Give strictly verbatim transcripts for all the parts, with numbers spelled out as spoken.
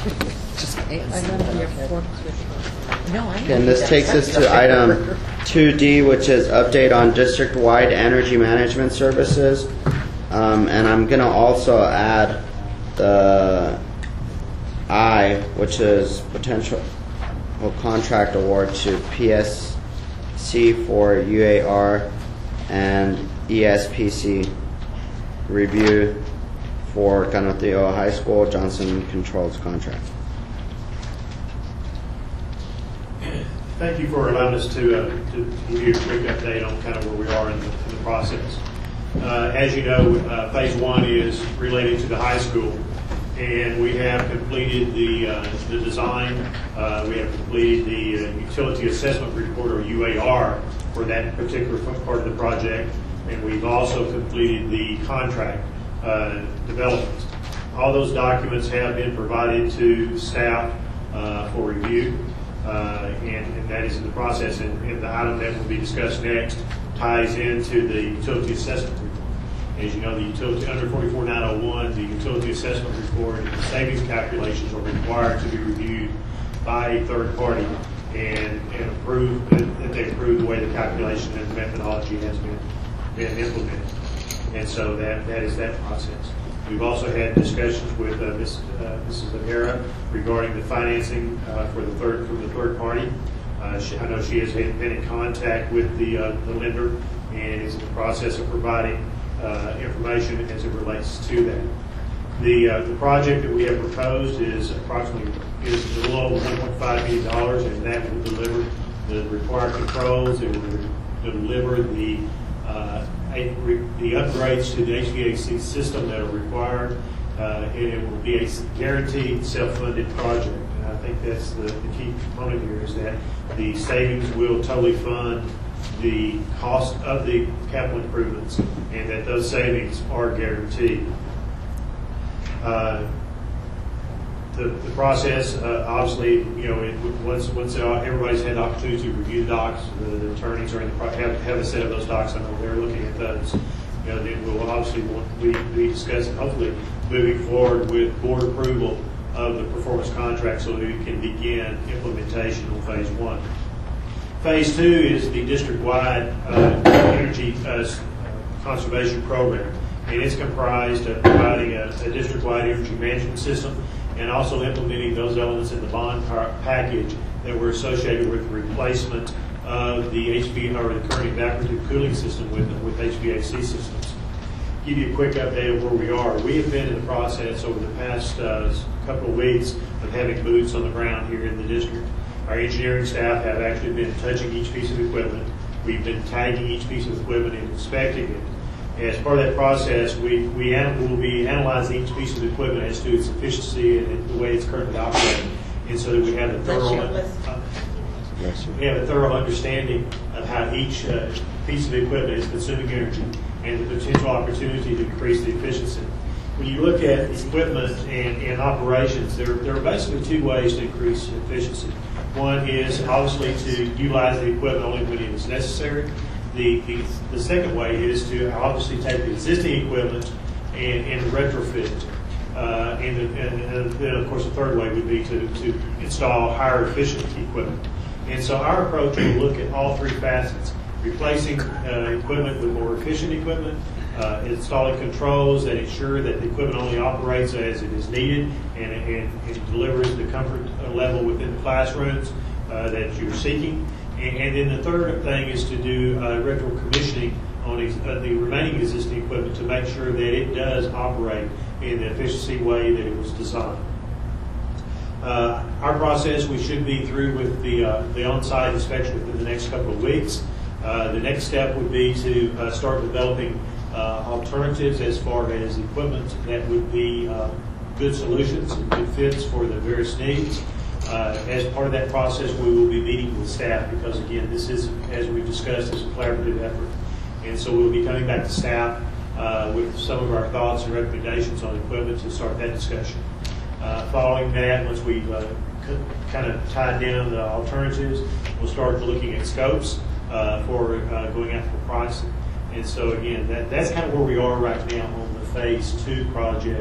Just pay us. I remember your fourth. No, I And this takes us to item two D, which is update on district-wide energy management services. Um, and I'm going to also add the I, which is potential well, contract award to P S C for U A R and E S P C review for Canutillo High School Johnson Controls contract. Thank you for allowing us to, uh, to give you a quick update on kind of where we are in the, in the process. Uh, as you know, uh, phase one is related to the high school, and we have completed the uh, the design. Uh, we have completed the uh, utility assessment report, or U A R, for that particular part of the project, and we've also completed the contract uh, development. All those documents have been provided to staff uh, for review. Uh, and, and that is in the process, and, and the item that will be discussed next ties into the utility assessment report. As you know, the utility under forty-four nine oh one, the utility assessment report and the savings calculations are required to be reviewed by a third party and, and approve that they approve the way the calculation and the methodology has been, been implemented. And so that, that is that process. We've also had discussions with uh, Miz Uh, Missus O'Hara regarding the financing uh, for the third from the third party. Uh, she, I know she has been in contact with the, uh, the lender and is in the process of providing uh, information as it relates to that. The uh, the project that we have proposed is approximately is a little over one point five million dollars, and that will deliver the required controls. It will deliver the uh, the upgrades to the H V A C system that are required, uh, and it will be a guaranteed self-funded project. And I think that's the, the key component here, is that the savings will totally fund the cost of the capital improvements, and that those savings are guaranteed. Uh, The, the process, uh, obviously, you know, it, once once everybody's had the opportunity to review the docs, the, the attorneys are in the pro have, have a set of those docs. I know they're looking at those. You know, then we'll obviously want to be, be discussing, hopefully, moving forward with board approval of the performance contract so that we can begin implementation on phase one. Phase two is the district-wide uh, energy uh, conservation program, and it's comprised of providing a, a district-wide energy management system, and also implementing those elements in the bond package that were associated with the replacement of the H V A or the current evaporative cooling system with with H V A C systems. Give you a quick update of where we are. We have been in the process over the past uh, couple of weeks of having boots on the ground here in the district. Our engineering staff have actually been touching each piece of equipment. We've been tagging each piece of equipment and inspecting it. As part of that process, we, we will be analyzing each piece of equipment as to its efficiency and the way it's currently operating, and so that we have a thorough, uh, we have a thorough understanding of how each uh, piece of equipment is consuming energy and the potential opportunity to increase the efficiency. When you look at equipment and, and operations, there, there are basically two ways to increase efficiency. One is obviously to utilize the equipment only when it is necessary. The, the, the second way is to obviously take the existing equipment and, and retrofit it. Uh, and, the, and, and then, of course, the third way would be to, to install higher efficient equipment. And so our approach will look at all three facets: replacing uh, equipment with more efficient equipment, uh, installing controls that ensure that the equipment only operates as it is needed and, and, and delivers the comfort level within the classrooms uh, that you're seeking. And then the third thing is to do uh, retro commissioning on ex uh, the remaining existing equipment to make sure that it does operate in the efficiency way that it was designed. Uh, our process, we should be through with the, uh, the on-site inspection within the next couple of weeks. Uh, the next step would be to uh, start developing uh, alternatives as far as equipment that would be uh, good solutions and good fits for the various needs. Uh, as part of that process, we will be meeting with staff because, again, this is, as we've discussed, is a collaborative effort. And so we'll be coming back to staff uh, with some of our thoughts and recommendations on equipment to start that discussion. Uh, following that, once we've uh, kind of tied down the alternatives, we'll start looking at scopes uh, for uh, going out for pricing. And so, again, that, that's kind of where we are right now on the phase two project.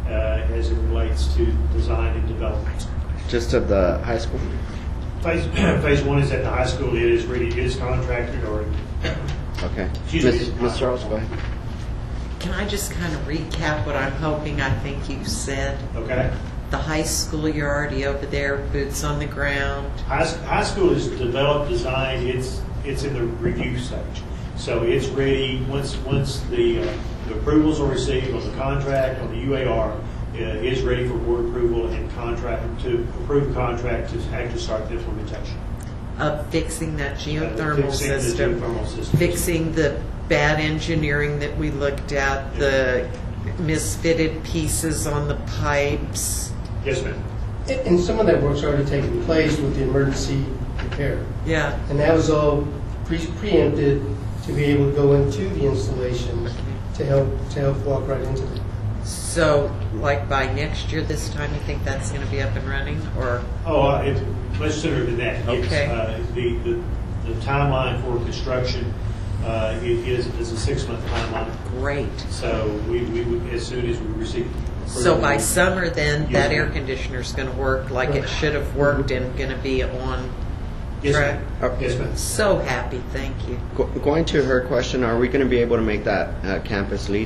uh, as it relates to design and development. Just of the high school? Phase, phase one is at the high school. It is really, it is contracted or, Okay. Excuse me. Miz Miz Charles, go ahead. Can I just kind of recap what I'm hoping I think you said? okay? The high school, you're already over there, boots on the ground. High, high school is developed, designed, it's, it's in the review stage. So it's ready, once, once the, uh, the approvals are received on the contract, on the U A R, uh, is ready for board approval and contract, to approve the contract to actually start the implementation. Of fixing that Uh, geothermal fixing the system, geothermal system. fixing the bad engineering that we looked at, the misfitted pieces on the pipes. Yes, ma'am. And and some of that work's already taken place with the emergency repair. Yeah, And that was all pre- preempted to be able to go into the installation to help, to help walk right into it. so like by next year, this time, you think that's going to be up and running, or? Oh, uh, it's much sooner than that. Yes. Okay. Uh, The, the, the timeline for construction, uh, it is, is a six-month timeline. Great. So we, we, would- as soon as we receive. So by approval- summer then, Yes, that ma'am. air conditioner's going to work like it should have worked and going to be on Yes, track? ma'am. Yes, ma'am. So happy, thank you. Go going to her question, are we going to be able to make that uh, campus lead?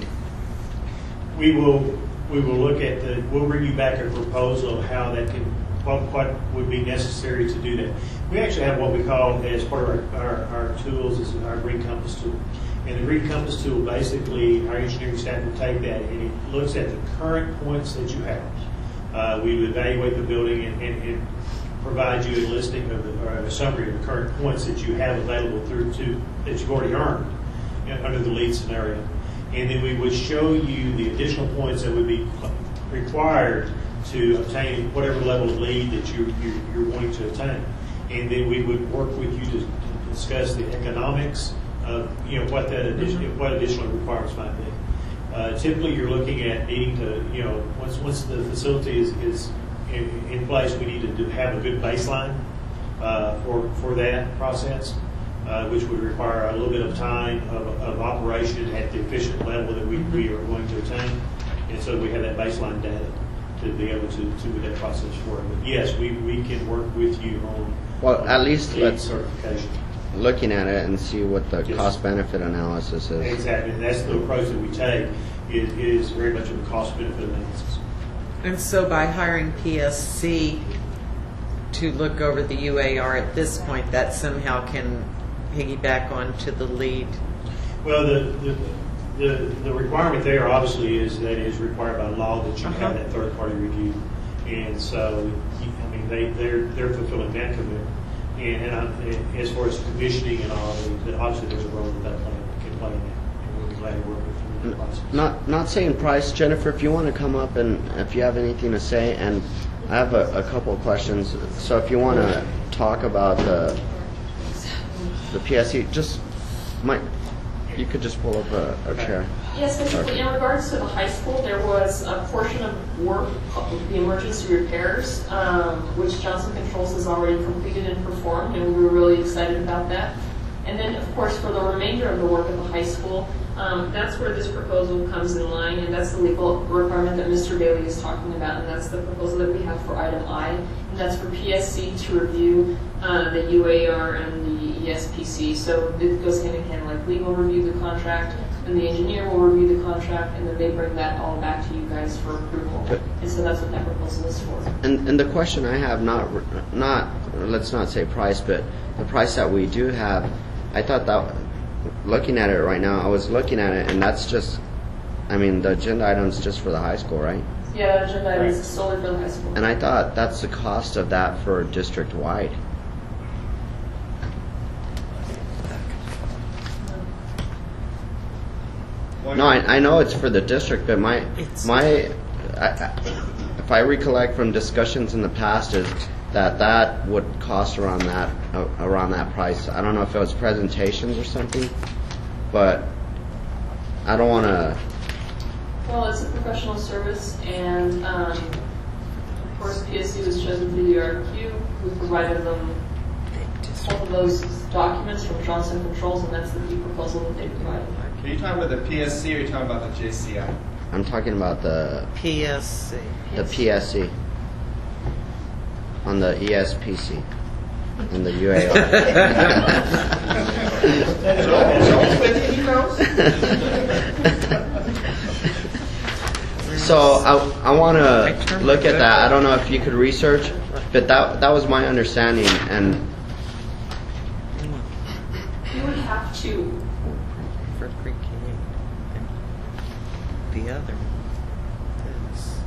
We will, we will look at the, we'll bring you back a proposal of how that can, what, what would be necessary to do that. We actually have what we call, as part of our, our, our tools, is our Green Compass tool. And the Green Compass tool, basically, our engineering staff will take that and it looks at the current points that you have. Uh, we would evaluate the building and, and, and provide you a listing of the, or a summary of the current points that you have available through to, that you've already earned, you know, under the lead scenario. And then we would show you the additional points that would be required to obtain whatever level of lead that you, you, you're wanting to attain. And then we would work with you to, to discuss the economics of, you know, what that additional, what additional requirements might be. Uh, typically, you're looking at needing to, you know, once once the facility is, is in, in place, we need to do, have a good baseline uh, for for that process, uh, which would require a little bit of time of, of operation at the efficient level that we, we are going to attain. And so we have that baseline data to be able to, to move that process forward. But yes, we, we can work with you on Well, at least lead let's certification. looking at it and see what the Yes. cost-benefit analysis is. Exactly, and that's the approach that we take. It is very much of a cost-benefit analysis. And so by hiring P S C to look over the U A R at this point, that somehow can piggyback onto the lead. Well, the, the, the, the requirement there obviously is that it is required by law that you have Uh-huh. that third-party review. And so, I mean, they, they're, they're fulfilling that commitment. And, and, I, and as far as commissioning and all, that obviously there's a role that that plan can play in that. And we'll be glad to work with you in that process. Not not saying price, Jennifer. If you want to come up and if you have anything to say, and I have a, a couple of questions. So if you want to talk about the the P S C, just might you could just pull up a, a chair. Yes, basically, in regards to the high school, there was a portion of work, the emergency repairs, um, which Johnson Controls has already completed and performed, and we were really excited about that. And then, of course, for the remainder of the work at the high school, um, that's where this proposal comes in line, and that's the legal requirement that Mister Bailey is talking about, and that's the proposal that we have for item I, and that's for P S C to review uh, the U A R and the E S P C. So it goes hand in hand, like legal review the contract, and the engineer will review the contract, and then they bring that all back to you guys for approval. But- And so that's what that proposal is for. And and the question I have, not not let's not say price, but the price that we do have, I thought that looking at it right now, I was looking at it, and that's just, I mean, the agenda item's just for the high school, right? Yeah, agenda item is solely for the high school. And I thought that's the cost of that for district wide. No, I, I know it's for the district, but my It's- my, I, I, if I recollect from discussions in the past, is that that would cost around that uh, around that price. I don't know if it was presentations or something, but I don't want to. Well, it's a professional service, and um, of course, P S C was chosen through the R Q. We provided them all of those documents from Johnson Controls, and that's the fee proposal that they provided. Are you talking about the P S C or are you talking about the J C I? I'm talking about the P S C. the P S C on the E S P C and the U A R. So I I want to look at that. I don't know if you could research, but that that was my understanding. And You would have to, For pre-K. And the other is,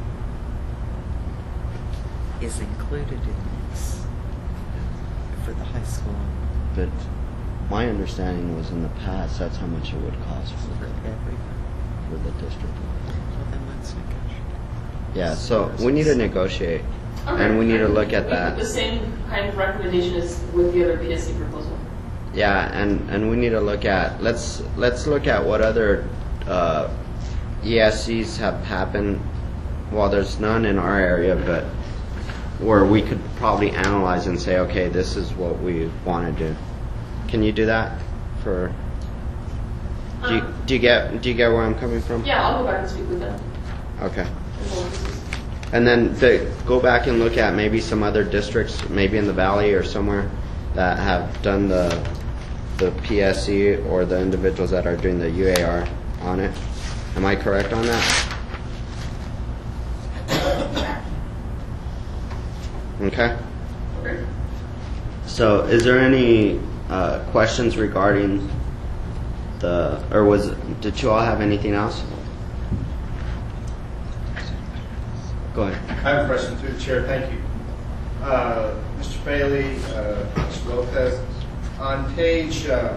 is included in this for the high school but my understanding was in the past that's how much it would cost for for everybody. for the district. Well, then let's negotiate. Yeah. So we need to negotiate, okay. and we need to look at We- that. The same kind of recommendation as with the other P S C proposal. Yeah, and, and we need to look at let's let's look at what other uh, E S Cs have happened. Well, there's none in our area, but where we could probably analyze and say, okay, this is what we want to do. Can you do that? For do you, Um, do you get do you get where I'm coming from? Yeah, I'll go back and speak with them. Okay. as well. And then the, go back and look at maybe some other districts, maybe in the valley or somewhere, that have done the the P S C or the individuals that are doing the U A R on it. Am I correct on that? Okay. Okay. So, is there any uh, questions regarding the, or was did you all have anything else? Go ahead. I have a question through the chair. Thank you. Uh, Mister Bailey, uh, Mister Lopez, on page um,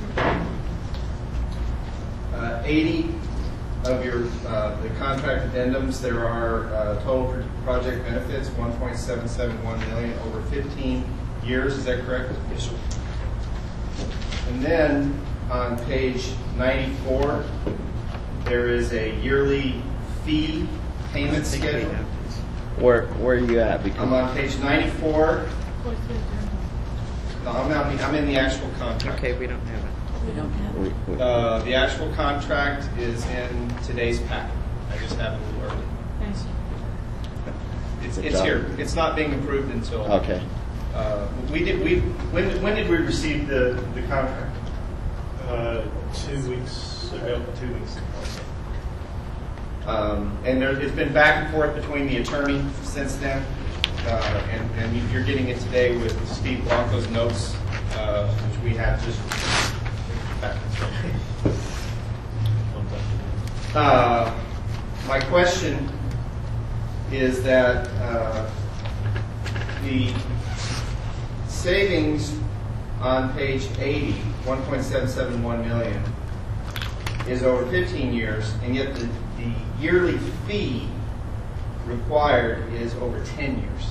uh, eighty of your uh, the contract addendums, there are uh, total pro- project benefits one point seven seven one million over fifteen years. Is that correct? Yes, sir. And then on page ninety-four, there is a yearly fee payment schedule. Where where are you at? Because I'm on page ninety-four. No, I'm not, I'm in the actual contract. Okay, we don't have it. we, we, Uh, the actual contract is in today's packet. I just have it a little early. It's, Good it's job. here. It's not being approved until. okay. Uh, we did, we, when, when did we receive the, the contract? Uh, two weeks ago, two weeks. Um, and there, it's been back and forth between the attorney since then. Uh, and, and you- you're getting it today with Steve Blanco's notes, uh, which we have just back. Uh, my question is that uh, the savings on page eighty, one point seven seven one million, is over fifteen years, and yet the, the yearly fee required is over ten years.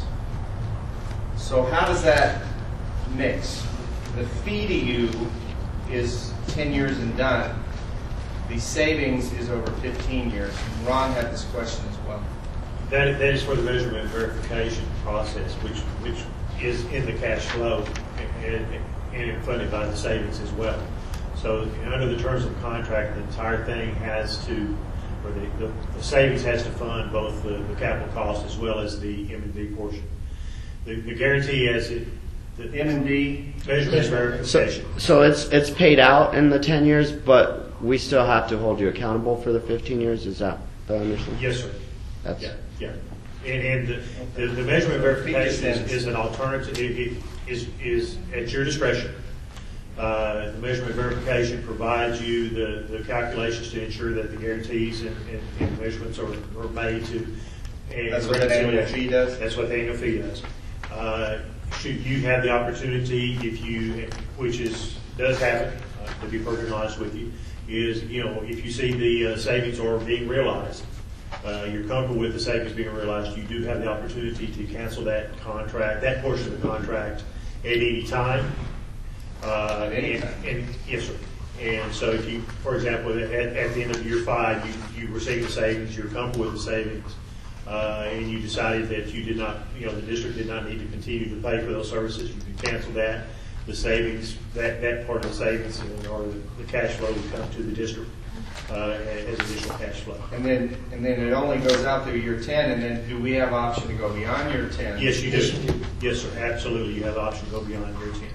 So how does that mix? The fee to you is ten years and done. The savings is over fifteen years. And Ron had this question as well. That, that is for the measurement and verification process, which, which is in the cash flow and, and funded by the savings as well. So under the terms of the contract, the entire thing has to, or the, the, the savings has to fund both the, the capital cost as well as the M and D portion. The, the guarantee as it, the M and D, measurement and So, verification. so it's it's paid out in the ten years, but we still have to hold you accountable for the fifteen years. Is that the understanding? Yes, sir. That's Yeah, yeah. And, and the, the, the measurement verification is, is an alternative, it, it is, is at your discretion. Uh, the measurement verification provides you the, the calculations to ensure that the guarantees and, and, and measurements are, are made to. And that's what the annual fee does? That's what the annual fee does. Uh, should you have the opportunity, if you, which is, does happen, uh, to be perfectly honest with you, is, you know, if you see the uh, savings are being realized, uh, you're comfortable with the savings being realized, you do have the opportunity to cancel that contract, that portion of the contract at any time. Uh, At any and, time. and, yes, sir. And so if you, for example, at, at the end of year five, you, you receive the savings, you're comfortable with the savings, uh, and you decided that you did not, you know, the district did not need to continue to pay for those services, you can cancel that. The savings, that, that part of the savings or the, the cash flow would come to the district. uh, as additional cash flow. And then, and then it only goes out through year ten, and then do we have option to go beyond year ten? Yes, you do. Yes, sir, absolutely. You have the option to go beyond year ten.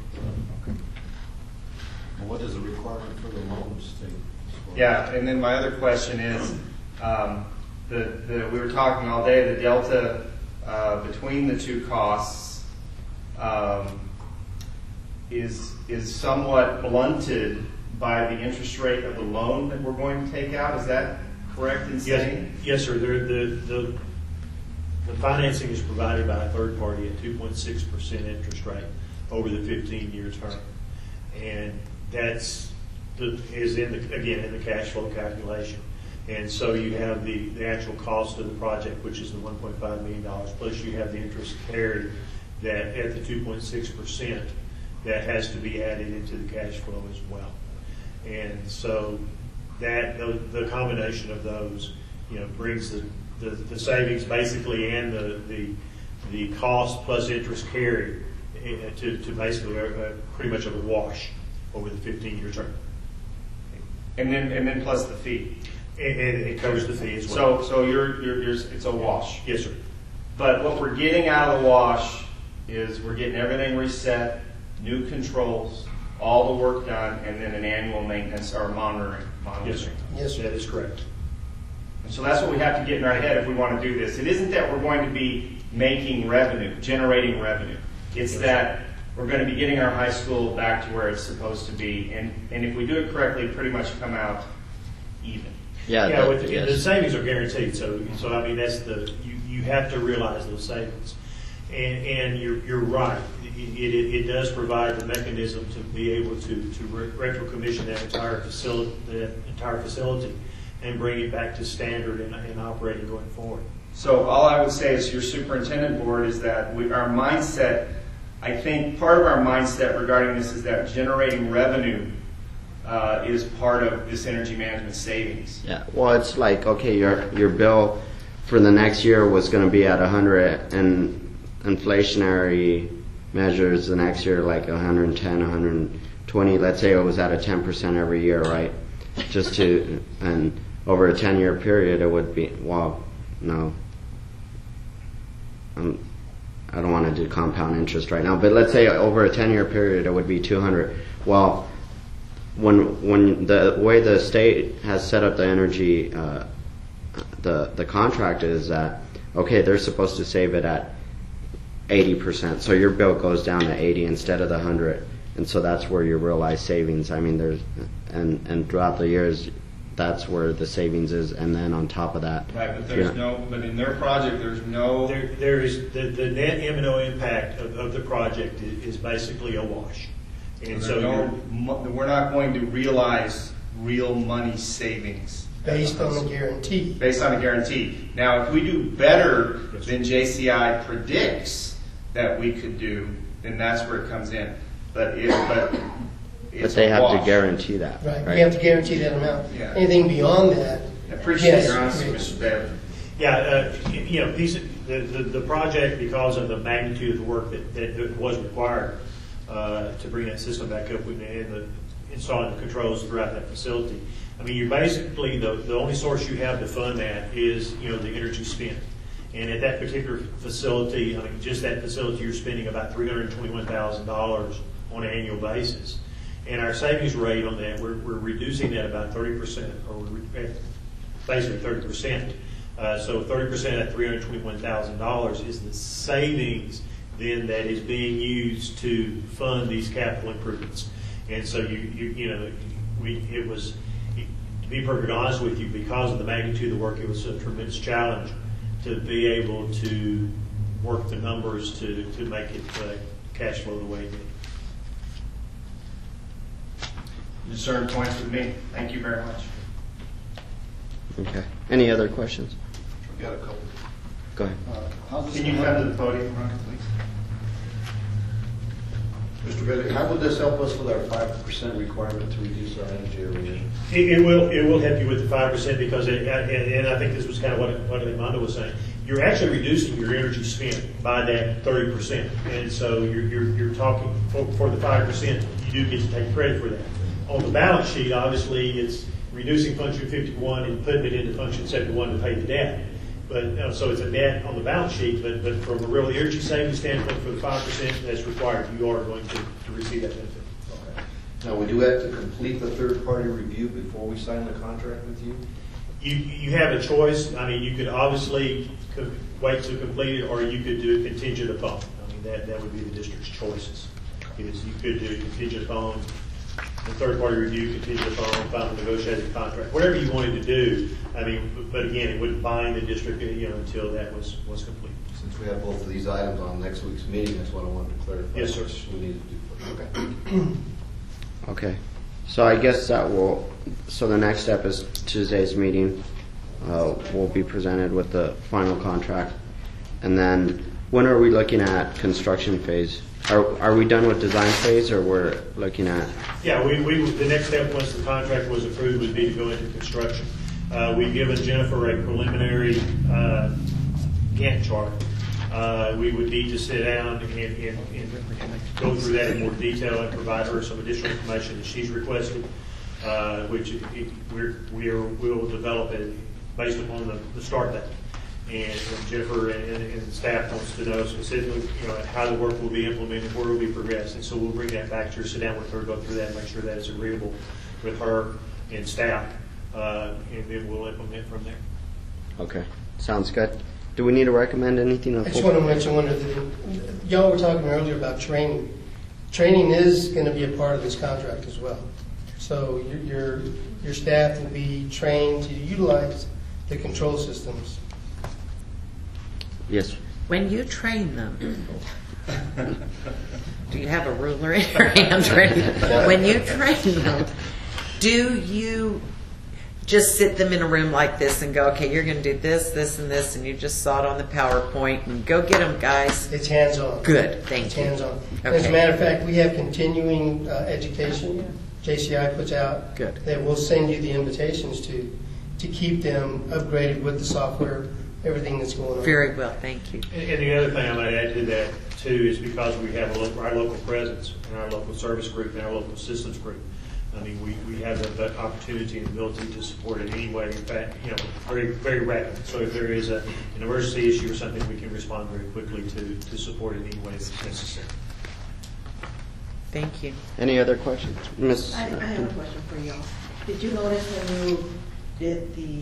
Well, what is the requirement for the loans to? Yeah, and then my other question is, um, the, the, we were talking all day, the delta uh, between the two costs um, is is somewhat blunted by the interest rate of the loan that we're going to take out. Is that correct in Yes, saying? yes, sir. The, the, the, the financing is provided by a third party at two point six percent interest rate over the fifteen-year term. And that's, the, is in the, again, in the cash flow calculation. And so you have the, the actual cost of the project, which is the one point five million dollars, plus you have the interest carried that at the two point six percent that has to be added into the cash flow as well. And so that the, the combination of those, you know, brings the, the, the savings basically and the, the the cost plus interest carried to, to basically a, a, pretty much of a wash over the fifteen-year term. And then and then plus the fee. And, and it covers the fee as well. So so you're, you're, you're it's a wash. Yes, sir. But what we're getting out of the wash is we're getting everything reset, new controls, all the work done, and then an annual maintenance or monitoring. monitoring. Yes, sir. Yes, sir. That is correct. And so that's what we have to get in our head if we want to do this. It isn't that we're going to be making revenue, generating revenue. It's Yes. that we're going to be getting our high school back to where it's supposed to be. And, and if we do it correctly, pretty much come out even. Yeah, Yeah, the- with the, yes. the savings are guaranteed. So, so I mean, that's the you, you have to realize those savings, and and you're you're right. It, it, it does provide the mechanism to be able to to retro commission that entire facility, that entire facility, and bring it back to standard and, and operating going forward. So all I would say is your superintendent board is that we, our mindset, I think part of our mindset regarding this is that generating revenue uh, is part of this energy management savings. Yeah, well, it's like, okay, your your bill for the next year was going to be at one hundred, and inflationary measures the next year like one hundred ten, one hundred twenty. Let's say it was at a ten percent every year, right? Just to, and over a ten-year period, it would be, well, no. Um, I don't want to do compound interest right now, but let's say over a ten-year period, it would be two hundred. Well, when when the way the state has set up the energy, uh, the the contract is that, okay, they're supposed to save it at eighty percent, so your bill goes down to eighty instead of the one hundred, and so that's where you realize savings. I mean, there's and and throughout the years, that's where the savings is, and then on top of that, Right, but there's yeah. no, but in their project, there's no. There, there is the, the net M and O impact of, of the project is, is basically a wash, and so There's no, you're, mo- we're not going to realize real money savings Based on the guarantee. based on a guarantee. Now, if we do better Yes, sir. than J C I predicts that we could do, then that's where it comes in. But it, but but it's they a have to wash. guarantee that, Right, right? you have to guarantee that amount. Yeah. Anything beyond that, I appreciate yes, your honesty, we- Mister Bevan. yeah, uh, you know, these the, the the project, because of the magnitude of the work that, that, that was required uh, to bring that system back up and the installing the controls throughout that facility. I mean, you're basically the the only source you have to fund that is, you know, the energy spent. And at that particular facility, I mean, just that facility, you're spending about three hundred twenty-one thousand dollars on an annual basis. And our savings rate on that, we're, we're reducing that about thirty percent, or we're basically thirty percent. Uh, so thirty percent of that three hundred twenty-one thousand dollars is the savings then that is being used to fund these capital improvements. And so you, you, you know, we, it was, to be perfectly honest with you, because of the magnitude of the work, it was a tremendous challenge to be able to work the numbers to, to make it uh, cash flow the way it did. Discern points with me. Thank you very much. Okay. Any other questions? We've got a couple. Go ahead. Uh, how does Can you this- come to the podium, Ron, please? Mister Bailey, how would this help us with our five percent requirement to reduce our energy emission? It, it will it will help you with the five percent because it, and, and I think this was kind of what what Armando was saying. You're actually reducing your energy spent by that thirty percent, and so you're you're, you're talking for, for the five percent. You do get to take credit for that. On the balance sheet, obviously, it's reducing function fifty-one and putting it into function seventy-one to pay the debt. But, uh, so it's a net on the balance sheet, but, but from a real energy savings standpoint, for the five percent that's required, you are going to, to receive that benefit. Okay. Now, we do have to complete the third-party review before we sign the contract with you? You, you have a choice. I mean, you could obviously co- wait to complete it, or you could do it contingent upon. I mean, that, that would be the district's choices. Is you could do contingent upon the third-party review, contingent upon final negotiated contract, whatever you wanted to do. I mean, but again, it wouldn't bind the district, you know, until that was, was complete. Since we have both of these items on next week's meeting, that's what I wanted to clarify. Yes, sir. What we need to do first. Okay. Okay. So I guess that will, so the next step is Tuesday's meeting. Uh, we'll be presented with the final contract. And then when are we looking at construction phase? Are, are we done with design phase, or we're looking at? Yeah, we, we, the next step, once the contract was approved, would be to go into construction. Uh, we've given Jennifer a preliminary uh, Gantt chart. Uh, we would need to sit down and, and, and go through that in more detail and provide her some additional information that she's requested, uh, which it, it, we're, we're, we'll develop it based upon the, the start date. And, and Jennifer and, and, and staff wants to know specifically, you know, how the work will be implemented, where will be progressed, and so we'll bring that back to her, sit down with her, go through that, make sure that is agreeable with her and staff, uh, and then we'll implement from there. Okay, sounds good. Do we need to recommend anything? I just want to mention one of the, y'all were talking earlier about training. Training is going to be a part of this contract as well. So your, your, your staff will be trained to utilize the control systems. Yes. When you train them, do you have a ruler in your hand ready? When you train them, do you just sit them in a room like this and go, okay, you're going to do this, this, and this, and you just saw it on the PowerPoint and go get them, guys? It's hands-on. Good, thank It's you. hands-on. Okay. As a matter of fact, we have continuing uh, education J C I puts out. Good. That we'll send you the invitations to, to keep them upgraded with the software, everything that's going on. Very well, thank you. And, and the other thing I might add to that too is because we have a local, our local presence and our local service group and our local systems group. I mean, we, we have the, the opportunity and ability to support it anyway. In fact, you know, very very rapid. So if there is a, an emergency issue or something, we can respond very quickly to, to support it any way that's necessary. Thank you. Any other questions? Miz I, I have a question for y'all. Did you notice when you did the,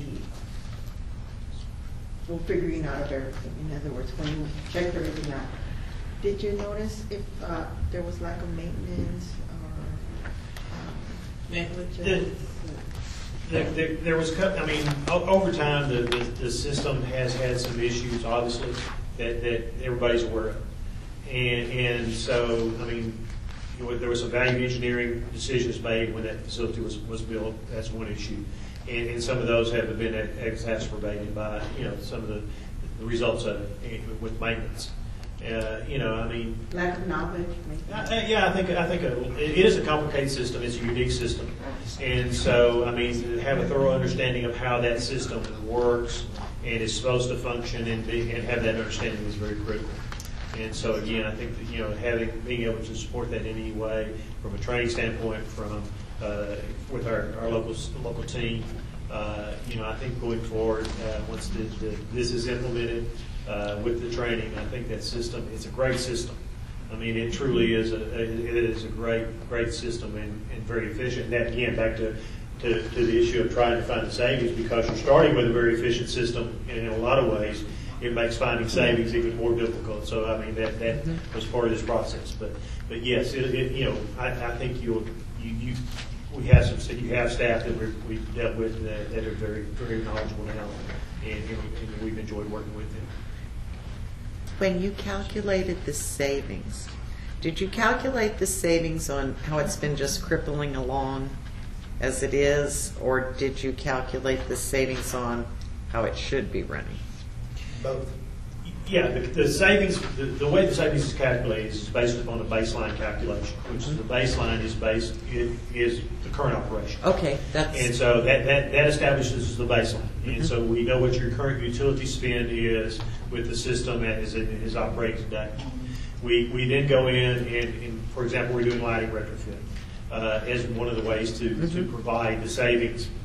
well, figuring out of everything, in other words, when you checked everything out, did you notice if uh, there was lack of maintenance or um, negligence? There, there, there was, cut- I mean, o- over time, the, the, the system has had some issues, obviously, that, that everybody's aware of. And, and so, I mean, you know, there was some value engineering decisions made when that facility was, was built. That's one issue. And, and some of those have been exacerbated by, you know, some of the, the results of it with maintenance. Uh, you know, I mean, Lack of knowledge, maybe? I, yeah, I think I think a, it is a complicated system. It's a unique system, and so I mean, to have a thorough understanding of how that system works and is supposed to function, and be, and have that understanding is very critical. And so again, I think that, you know, having being able to support that in any way, from a training standpoint, from uh, with our, our local local team, uh, you know, I think going forward, uh, once the, the, this is implemented. Uh, with the training, I think that system, it's a great system. I mean, it truly is a, it is a great, great system and, and very efficient. And that, again, back to, to, to the issue of trying to find the savings, because you're starting with a very efficient system, and in a lot of ways, it makes finding savings even more difficult. So, I mean, that, that was part of this process. But, but yes, it, it, you know, I, I think you'll, you, you, we have some, you have staff that we're, we've dealt with that, that are very, very knowledgeable now, and, and, and we've enjoyed working with them. When you calculated the savings, did you calculate the savings on how it's been just crippling along as it is, or did you calculate the savings on how it should be running? Both. Yeah, the, the savings, the, the way the savings is calculated is based upon a baseline calculation, which is the baseline is based, it is the current operation. Okay, that's... And so that, that, that establishes the baseline. And so we know what your current utility spend is with the system that is, is operating today. We, we then go in and, and, for example, we're doing lighting retrofit uh, as one of the ways to, mm-hmm. to provide the savings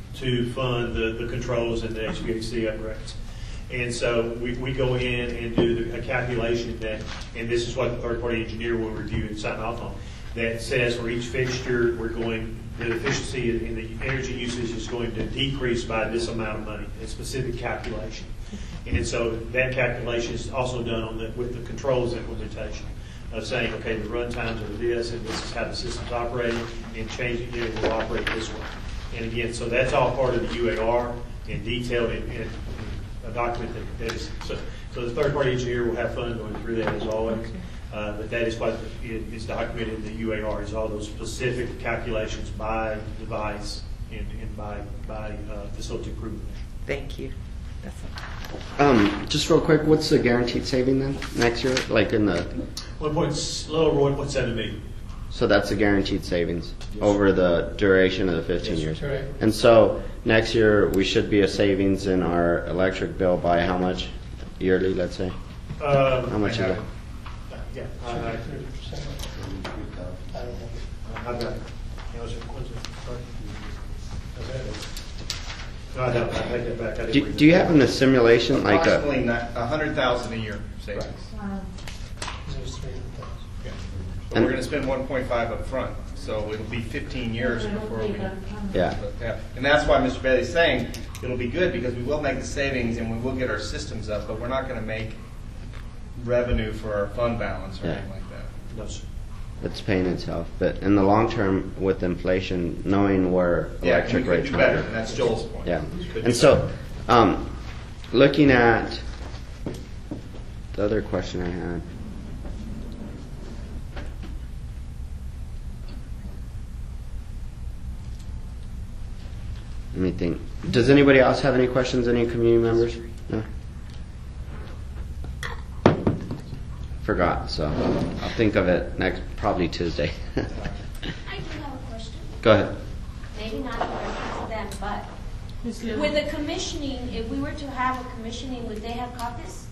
to fund the, the controls and the H V A C upgrades. And so we, we go in and do the, a calculation that, and this is what the third-party engineer will review and sign off on, that says for each fixture, we're going, the efficiency and the energy usage is going to decrease by this amount of money, a specific calculation. And so that calculation is also done on the, with the controls implementation of saying, okay, the run times are this, and this is how the system's operating, and changing it will operate this way. And again, so that's all part of the U A R and detailed in, in a document that, that is, so, so the third-party engineer will have fun going through that as always. Uh, but that is what it is documented in the U A R, is all those specific calculations by device and, and by, by uh, facility improvement. Thank you. That's all. Um, just real quick, what's the guaranteed saving then next year? Like in the, One point, little over one point seven million. so that's the guaranteed savings over the duration of the fifteen Yes, years. correct. And so next year we should be a savings in our electric bill by how much yearly? Let's say Um, how much is it? Yeah, I, I, thirty percent. I don't know. I've got it. Yeah, was it- was it- sorry. Was that it? No, I don't, I take that back. I didn't Do, read do you it. have in a simulation like a? Approximately a hundred thousand a year savings. It was three hundred thousand. Yeah. But we're gonna spend one point five up front, so it'll be fifteen years before we. Yeah. Yeah. And that's why Mister Bailey's saying it'll be good, because we will make the savings and we will get our systems up, but we're not gonna make revenue for our fund balance or Yeah. anything like that. No, sir. It's paying itself, but in the long term, with inflation, knowing where Yeah, and electric we could rates do are. better, and that's Joel's point. Yeah, Could and do so, um, looking at the other question I had. Let me think. Does anybody else have any questions? Any community members? No. Forgot, so I'll think of it next, probably Tuesday. I do have a question. Go ahead. Maybe not directly to them, but with the commissioning, if we were to have a commissioning, would they have copies?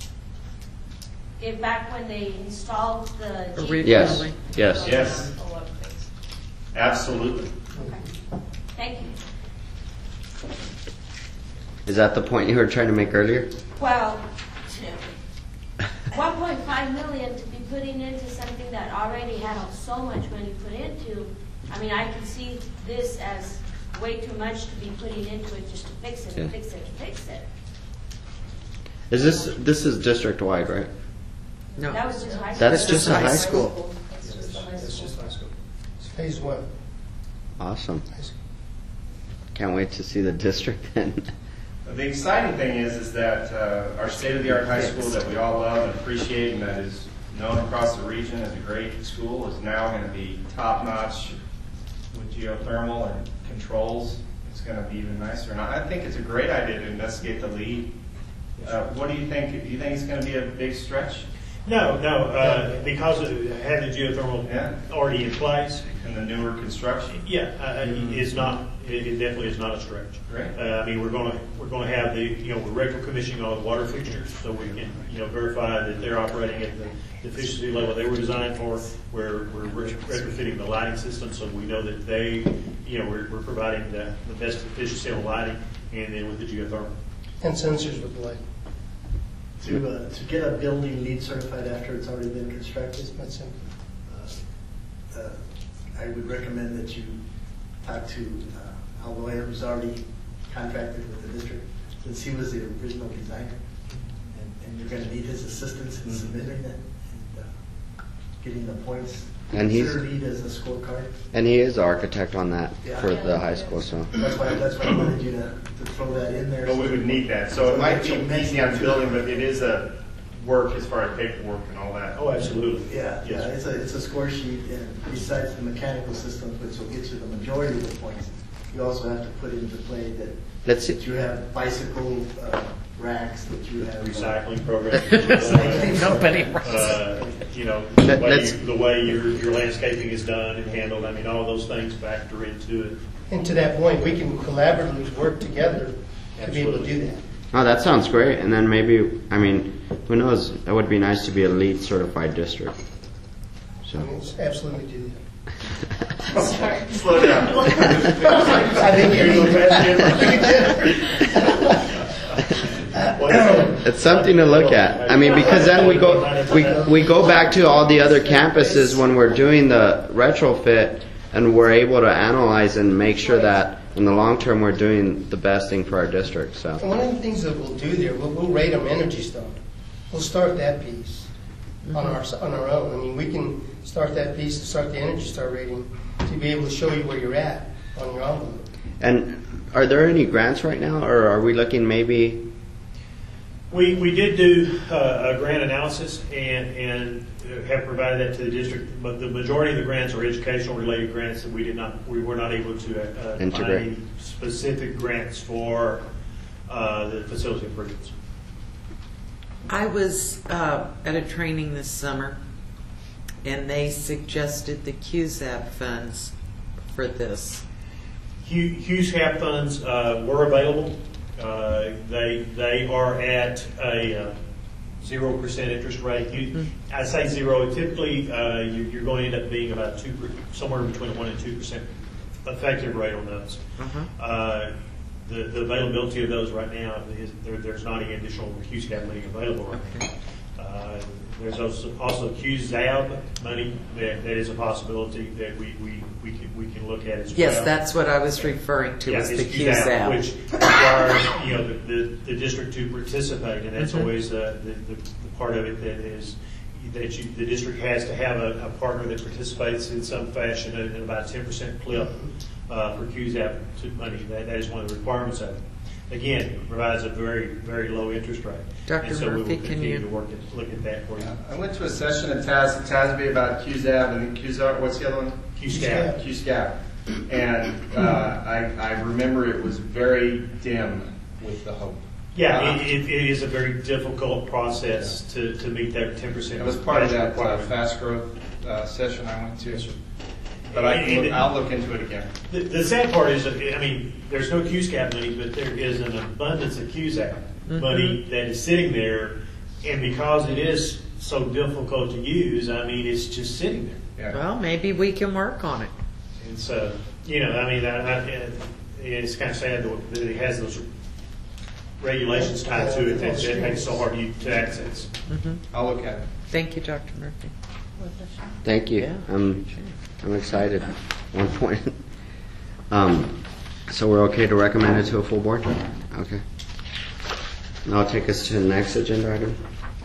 If back when they installed the G P S? Yes, yes. Yes, absolutely. Okay. Thank you. Is that the point you were trying to make earlier? Well, one point five million to be putting into something that already had so much money put into, I mean, I can see this as way too much to be putting into it just to fix it and Yeah. fix it and fix it. Is this, this is district-wide, right? No. That was just high school. That's just a high school. It's just high school. It's phase one. Awesome. High school. Can't wait to see the district then. The exciting thing is, is that uh, our state-of-the-art high school that we all love and appreciate, and that is known across the region as a great school, is now going to be top-notch with geothermal and controls. It's going to be even nicer. And I think it's a great idea to investigate the lead. Uh, what do you think? Do you think it's going to be a big stretch? No, no, uh, because of having geothermal Yeah. already in place, In the newer construction? yeah, uh, it's not, it it definitely is not a stretch. Great. Uh, I mean, we're gonna, we're gonna have the, you know, we're retro commissioning all the water fixtures, so we can, you know, verify that they're operating at the the efficiency level they were designed for. We're, we're retrofitting the lighting system, so we know that they, you know, we're, we're providing the, the best efficiency on lighting, and then with the geothermal. And sensors with the light. To, uh, to get a building LEED certified after it's already been constructed, That's simple. uh, uh, I would recommend that you talk to uh, Al Loya, who's already contracted with the district, since he was the original designer. And, and you're gonna need his assistance in submitting it and uh, getting the points. And he's- Consider LEED as a scorecard. And he is the architect on that Yeah. for the high school, so. That's why, that's why I wanted you to, to throw that in there. But we would need that. So it might be easy on the building, but it is a work as far as paperwork and all that. Oh, absolutely. Yeah, yeah, Yes. it's a, it's a score sheet, and besides the mechanical systems, which will get you the majority of the points, you also have to put into play that, Let's see. that you have bicycle uh, racks, that you have. uh, Recycling program. Nobody Uh, You know, the Let- way, let's- you- the way your, your landscaping is done and handled, I mean, all those things factor into it. And to that point, we can collaboratively work together to be able to do that. Oh, that sounds great. And then maybe, I mean, who knows? It would be nice to be a LEED certified district. I So. mean, it's absolutely do that. Sorry. Slow down. I think It's something to look at. I mean, because then we go we we go back to all the other campuses when we're doing the retrofit, and we're able to analyze and make sure that in the long term we're doing the best thing for our district. So And one of the things that we'll do there, we'll, we'll rate them Energy Star. We'll start that piece on our on our own. I mean, we can start that piece to start the Energy Star rating to be able to show you where you're at on your envelope. and are there any grants right now, or are we looking maybe? We, we did do uh, a grant analysis and, and have provided that to the district, but the majority of the grants are educational related grants that we did not, we were not able to uh, find Integrate. any specific grants for uh, the facility improvements. I was uh, at a training this summer, and they suggested the Q Z A P funds for this. Hu- Hughes Cap funds uh, were available. Uh, they they are at a zero percent interest rate. You, I say zero. Typically, uh, you, you're going to end up being about two, per- somewhere between one and two percent effective rate on those. Uh-huh. Uh, the, the availability of those right now is there, there's not any additional Hughes Cap money available right now. Uh, there's also also Q Z A B money that, that is a possibility that we we, we can we can look at as well. Yes, that's what I was referring to, Yeah, was it's the Q Z A P. which requires, you know, the, the, the district to participate, and that's Mhm. always uh, the, the, the part of it that is, that you, the district has to have a, a partner that participates in some fashion at, at about ten percent clip uh, for Q Z A P money. That, that is one of the requirements of it. Again, it provides a very, very low interest rate. Doctor And so we will Murphy, can continue you- to work at, look at that for you. I went to a session at TAS, TASB about Q Z A B and Q Z A R, what's the other one? Q S C A P. Q S C A P. And uh, I, I remember it was very dim with the hope. Yeah, Uh, it, it, it is a very difficult process to, to meet that ten percent. It was part of that uh, fast growth uh, session I went to. Yes, sir. But I can look, And- I'll look into it again. The, the sad part is, that, I mean, there's no Q S C A P money, but there is an abundance of Q Z A P Mhm. money that is sitting there, and because it is so difficult to use, I mean, it's just sitting there. Yeah. Well, maybe we can work on it. And so, you know, I mean, I, I, it's kind of sad that it has those regulations tied to it that, that makes it so hard to, to access. Mhm. I'll look at it. Thank you, Doctor Murphy. Thank you. Yeah. I'm I'm excited. One point. Um, so we're okay to recommend it to a full board? Okay. Now I'll take us to the next agenda item.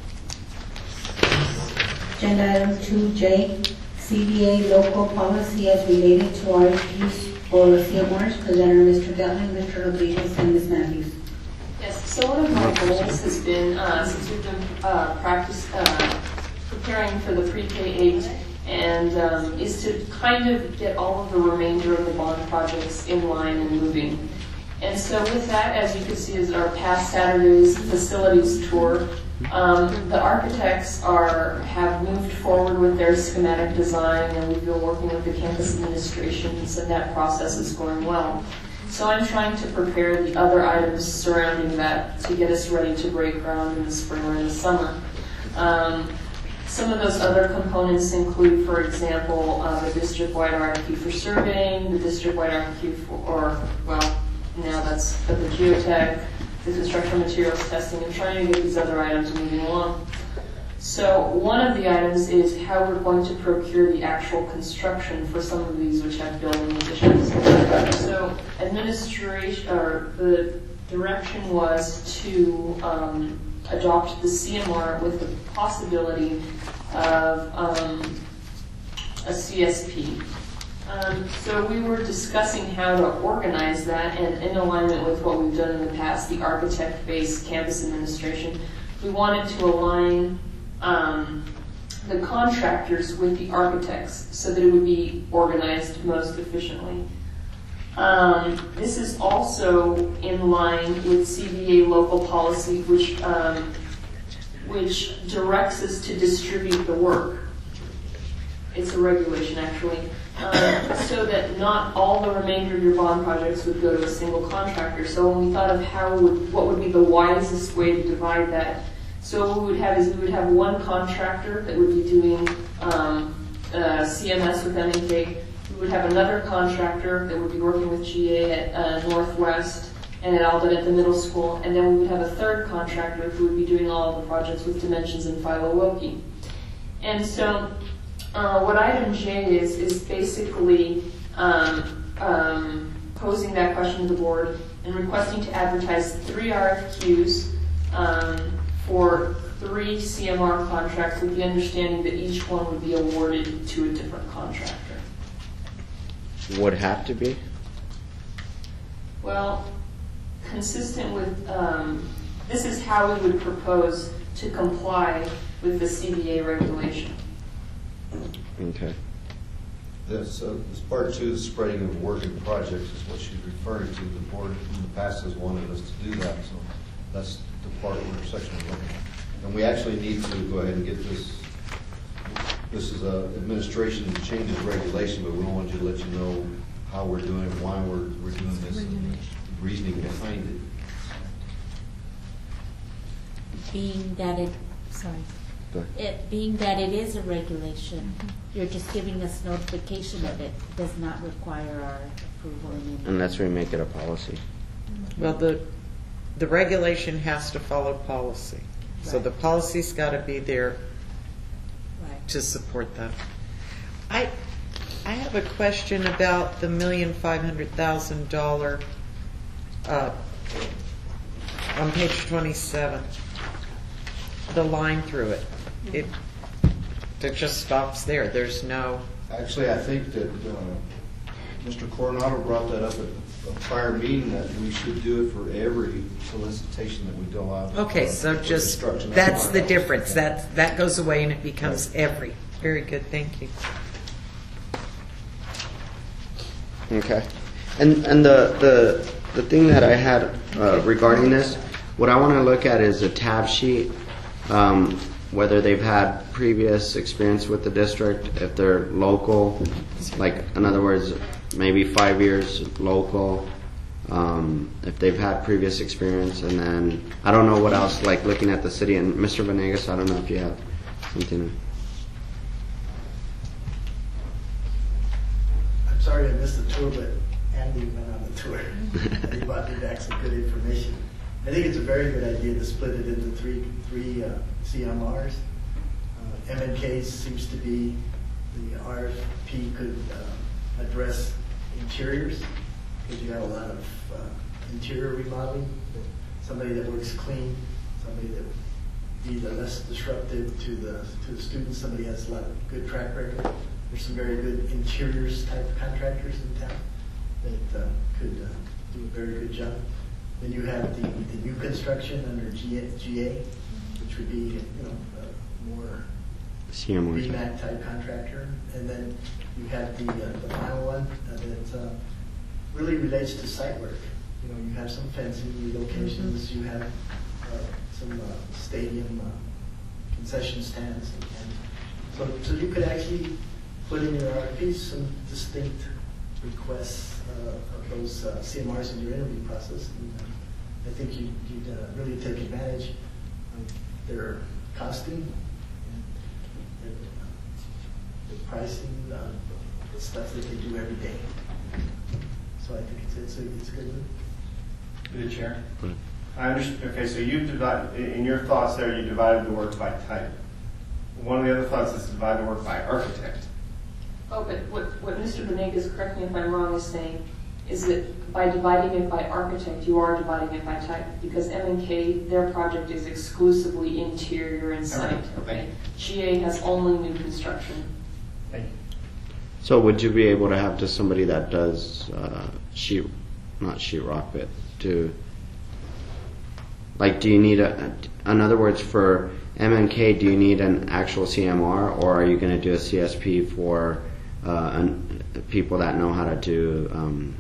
Agenda item two J, C B A local policy as related to R F Ps for C M Rs. Presenter Mister Galvin, Mister Rodriguez, and Miz Matthews. Yes, so one of my goals has been, uh, since we've been uh, practice, uh, preparing for the pre-K eight, and um, is to kind of get all of the remainder of the bond projects in line and moving. And so with that, as you can see, is our past Saturday's facilities tour. Um, the architects are have moved forward with their schematic design, and we've been working with the campus administration, and so that process is going well. So I'm trying to prepare the other items surrounding that to get us ready to break ground in the spring or in the summer. Um, some of those other components include, for example, uh, the district-wide R F Q for surveying, the district-wide R F Q for, or, well, now that's the geotech, the construction materials testing, and trying to get these other items moving along. So one of the items is how we're going to procure the actual construction for some of these which have building additions. So administration, or the direction was to um, adopt the C M R with the possibility of um, a C S P. Um, so we were discussing how to organize that, and in alignment with what we've done in the past, the architect-based campus administration, we wanted to align um, the contractors with the architects so that it would be organized most efficiently. Um, this is also in line with C B A local policy, which um, which directs us to distribute the work. It's a regulation, actually. Um, so that not all the remainder of your bond projects would go to a single contractor. So when we thought of how would, what would be the wisest way to divide that, so what we would have is we would have one contractor that would be doing um, uh, C M S with M A K, We would have another contractor that would be working with G A at uh, Northwest and at Alden at the middle school, and then we would have a third contractor who would be doing all of the projects with Dimensions and Philo Wilkie. And so uh, what item J is, is basically um, um, posing that question to the board and requesting to advertise three R F Qs um, for three C M R contracts with the understanding that each one would be awarded to a different contractor. Would have to be? Well, consistent with, um, this is how we would propose to comply with the C B A regulation. Okay. This, uh, this part two, the spreading of work in projects is what she's referring to. The board in the past has wanted us to do that, so that's the part where section we're looking at. And we actually need to go ahead and get this, this is a administration changes regulation, but we don't want you to let you know how we're doing, why we're, we're doing this, and the reasoning behind it. Being that it, sorry, it, being that it is a regulation, you're just giving us notification of it, does not require our approval in any. Unless we make it a policy. Well, the, the regulation has to follow policy. So Right. the policy's got to be there Right. to support that. I, I have a question about the million five hundred thousand dollar, uh, on page twenty-seven, the line through it. It, it just stops there. There's no, Actually, I think that uh, Mister Coronado brought that up at a prior meeting, that we should do it for every solicitation that we go out. okay, uh, so for just, construction. that's the fine. difference. That, that goes away and it becomes every. Very good, thank you. Okay. And and the the the thing that I had uh, regarding this, what I want to look at is a tab sheet, um, whether they've had previous experience with the district, if they're local, like in other words, maybe five years local, um, if they've had previous experience, and then I don't know what else. Like looking at the city, and Mister Venegas, I don't know if you have something. I'm sorry I missed the tour, but Andy went on the tour. And he brought me back some good information. I think it's a very good idea to split it into three, three uh, C M Rs. Uh, M N K seems to be, the R F P could uh, address interiors, because you have a lot of uh, interior remodeling. Somebody that works clean, somebody that would be the less disruptive to the, to the students, somebody has a lot of good track record. There's some very good interiors type of contractors in town that uh, could uh, do a very good job. Then you have the, the new construction under G A, G A, which would be, you know, a more C M Rs. B MAC type contractor. And then you have the, uh, the final one uh, that uh, really relates to site work. You know, you have some fencing relocations, you have uh, some uh, stadium uh, concession stands. And, and so, so you could actually put in your R F Ps some distinct requests uh, of those uh, C M Rs in your interview process. And, uh, I think you'd, you'd uh, really take advantage of their costing and their, uh, their pricing, uh, the stuff that they do every day. So I think it's, it's, a, it's a good move. Through the chair. I understand. Okay, so you've divided, in your thoughts there, you divided the work by type. One of the other thoughts is to divide the work by architect. Oh, but what, what Mister Venegas, correct me if I'm wrong, is saying is that by dividing it by architect, you are dividing it by type, because M and K, their project is exclusively interior and site. Alright, okay. G A has only new construction. Thank you. So would you be able to have just somebody that does uh, sheet, not sheetrock, but to, like, do you need a, in other words, for M and K, do you need an actual C M R, or are you going to do a C S P for uh, an, people that know how to do um,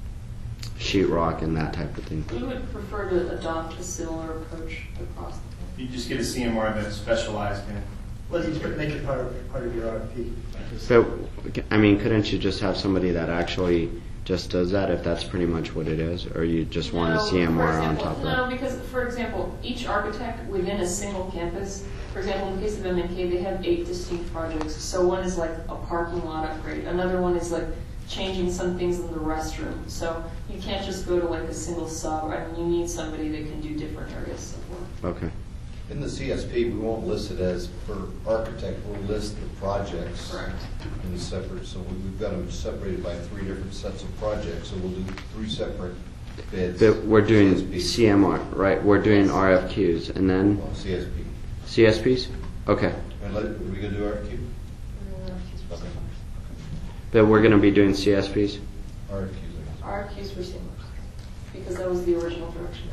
sheetrock and that type of thing? We would prefer to adopt a similar approach across the board. You just get a C M R that's specialized in. Well, you could make it part of, part of your R F P. So, I mean, couldn't you just have somebody that actually just does that if that's pretty much what it is, or you just want No, a C M R for on example- top of No, that? because, for example, each architect within a single campus, for example, in the case of M and K, they have eight distinct projects. So one is like a parking lot upgrade, another one is like changing some things in the restroom. So you can't just go to like a single sub, I mean, you need somebody that can do different areas of work. Okay. In the C S P, we won't list it as per architect, we'll list the projects. Correct. In separate, so we- we've got them separated by three different sets of projects, so we'll do three separate bids. But we're doing C S P. C M R, right? We're doing R F Qs and then Well, C S P. C S Ps? Okay. And let, are we gonna do R F Q? Okay. But we're going to be doing C S Ps? R F Qs, I guess. R F Qs for Seymour, because that was the original direction.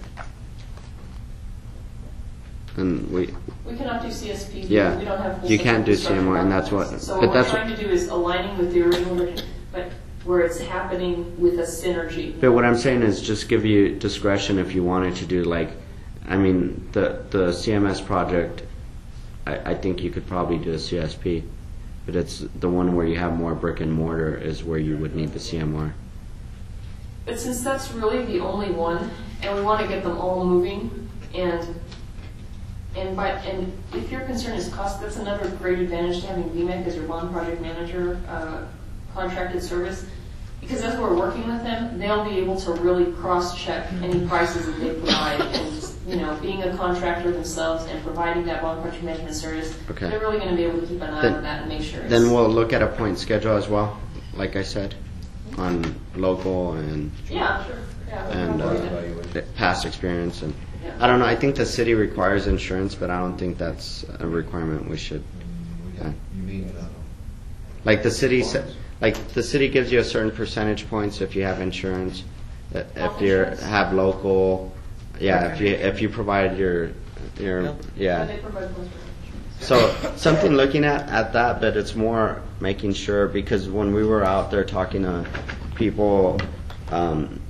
And we, We cannot do C S Ps because Yeah. we don't have. full You can't do construction C M R, and that's what- documents. So but what we're that's what- trying to do is aligning with the original version, but where it's happening with a synergy. but what I'm saying is just give you discretion if you wanted to do like, I mean, the, the C M S project, I, I think you could probably do a C S P, but it's the one where you have more brick and mortar is where you would need the C M R. But since that's really the only one, and we want to get them all moving, and and by and if your concern is cost, that's another great advantage to having B M E C as your bond project manager uh, contracted service, because as we're working with them, they'll be able to really cross-check any prices that they provide, and just, you know, being a contractor themselves and providing that bond project management service, Okay. they're really going to be able to keep an eye Then- on that and make sure. It's, Then we'll look at a point schedule as well, like I said, on local and yeah, sure, yeah, we and can uh, avoid that. past experience and Yeah. I don't know. I think the city requires insurance, but I don't think that's a requirement we should. We got, you mean, uh, Like the city, sa- like the city gives you a certain percentage points if you have insurance, uh, if Health you insurance? have local, yeah. If Okay. you if you provide your your Yep. yeah. But they provide most insurance. So something looking at, at that, but it's more making sure, because when we were out there talking to people, um,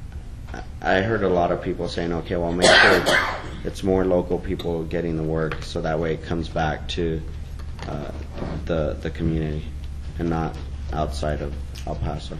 I heard a lot of people saying, okay, well, make sure it's more local people getting the work, so that way it comes back to uh, the the community and not outside of El Paso.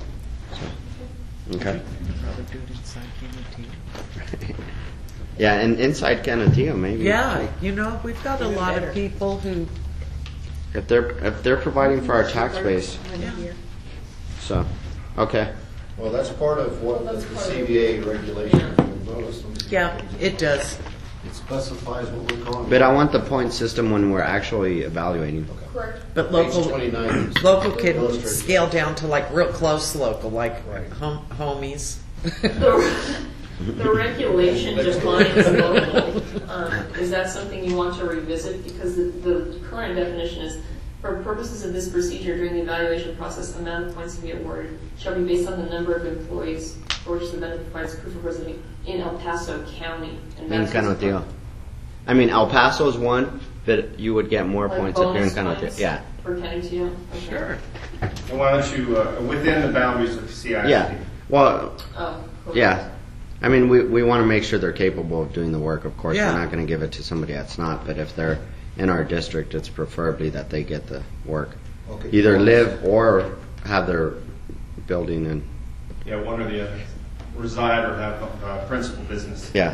So, okay. Probably do it inside Canutillo. Yeah, and inside Canutillo, maybe. Yeah, you know, we've got a Even lot better. of people who, If they're if they're providing for our tax base, Yeah. so okay. well, that's part of what Well, the that's part C of- B A regulation, you'll notice. let me see. yeah, it does. It specifies what we're calling. But I want the point system when we're actually evaluating. Correct. But Page local, twenty-nine. is- local can illustrates- scale down to like real close local, like Right. hom- homies. The, the regulation defines local. Um, is that something you want to revisit? Because the, the current definition is, for purposes of this procedure during the evaluation process, amount of points to be awarded shall be based on the number of employees for which the vendor provides proof of residence in El Paso County. And In that's Canutillo. I mean, El Paso's one, but you would get more like points if you're in bonus Canutillo. points Yeah. For Canutillo? Okay. Sure. And why don't you, uh, within the boundaries of C I S D? Yeah. Well, Oh, cool. yeah. I mean, we we want to make sure they're capable of doing the work. Of course, Yeah. we're not going to give it to somebody that's not. But if they're in our district, it's preferably that they get the work. Okay. Either live or have their building and Yeah, one or the other. Reside or have uh, principal business. yeah.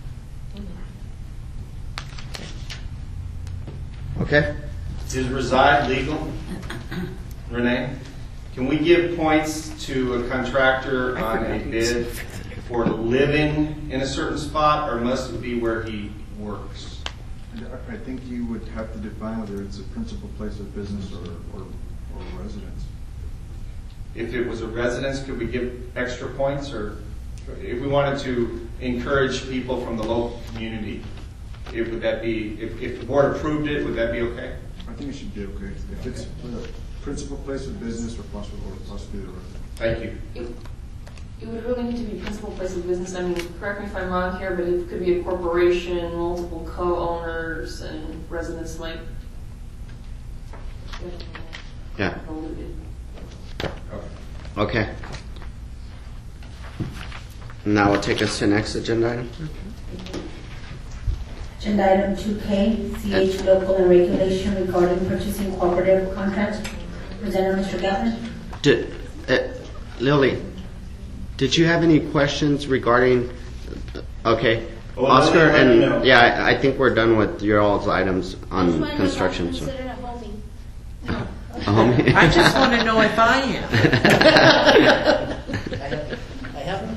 Okay. Is reside legal? Renee? Can we give points to a contractor on a bid for living in a certain spot, or must it be where he works? I think you would have to define whether it's a principal place of business or, or, or residence. If it was a residence, could we give extra points, or if we wanted to encourage people from the local community, it, would that be, if, if the board approved it, would that be okay? I think it should be okay. If it's a principal place of business or possibly, or possibly the residence. Thank you. It, it would really need to be principal place of business. I mean, correct me if I'm wrong here, but it could be a corporation, multiple co-owners, and residents might. Yeah. Diluted. Okay. Now we'll take us to the next agenda item. Agenda item two K, C H local and regulation regarding purchasing cooperative contracts. Presenter, Mister Gatlin. Did, uh, Lily, did you have any questions regarding, okay, Well, Oscar, let me- let me and, know. yeah, I, I think we're done with your all's items on That's why construction, I'm so. considered a homie. Um, I just want to know if I am. I have, I have,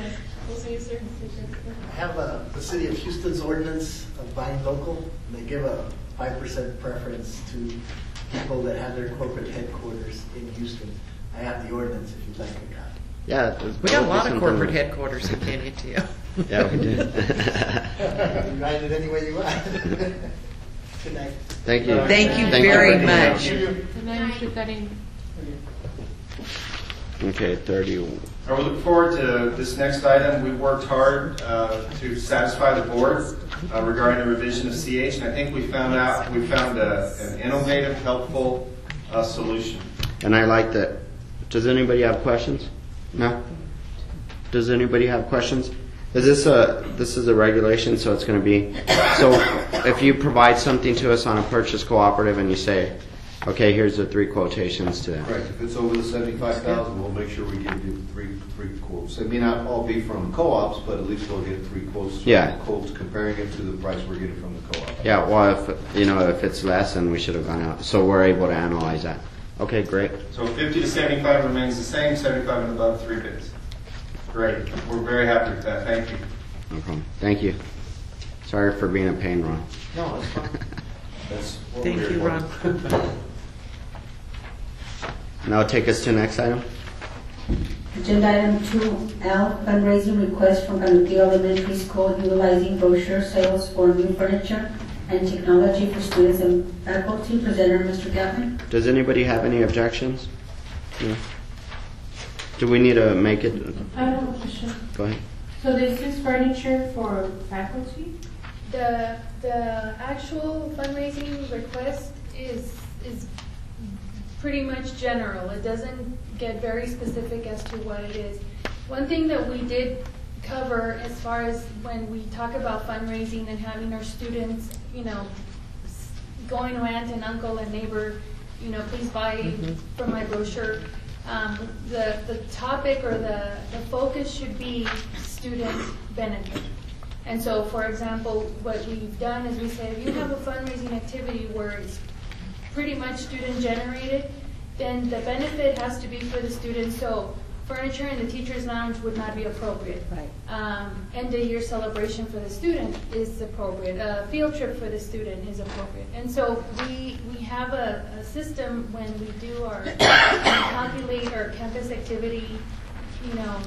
I have uh, the city of Houston's ordinance of buying local. They give a five percent preference to people that have their corporate headquarters in Houston. I have the ordinance if you'd like a copy. Yeah. there's We got a probably lot of something- corporate headquarters in Kenya too. Yeah, we did. You write it any way you want. Good night. Thank you. Thank you Thank very for- much. Okay, thirty. All right, we look forward to this next item. We worked hard uh, to satisfy the board uh, regarding the revision of C H, and I think we found out, we found a- an innovative, helpful uh, solution. And I like that. Does anybody have questions? No? Does anybody have questions? Is this a, this is a regulation, so it's going to be, so if you provide something to us on a purchase cooperative and you say, okay, here's the three quotations to, Correct. If it's over the seventy-five thousand, we'll make sure we give you three, three quotes. It may not all be from co-ops, but at least we'll get three quotes. Yeah. Quotes comparing it to the price we're getting from the co-op. yeah, well, if, you know, if it's less, then we should have gone out. So we're able to analyze that. Okay, great. So fifty to seventy-five remains the same, seventy-five and above, three bids. Great. We're very happy with that. Thank you. No problem. Thank you. Sorry for being a pain, Ron. No, that's fine. That's what Thank we're you, here Ron. for. Now take us to the next item. Agenda item two L, fundraising request from Canutillo Elementary School utilizing brochure sales for new furniture and technology for students and faculty. Presenter, Mister Gatlin. Does anybody have any objections? No? Do we need to make it? I have a question. Go ahead. So this is furniture for faculty? The, the actual fundraising request is, is pretty much general. It doesn't get very specific as to what it is. One thing that we did cover as far as when we talk about fundraising and having our students, you know, s- going to aunt and uncle and neighbor, you know, please buy from my brochure. Um, the, the topic or the, the focus should be student benefit. And so, for example, what we've done is we say, if you have a fundraising activity where it's pretty much student generated, then the benefit has to be for the students. So furniture in the teacher's lounge would not be appropriate. Right. Um, end of year celebration for the student is appropriate. A field trip for the student is appropriate. And so we we have a, a system when we do our we calculate our campus activity, you know,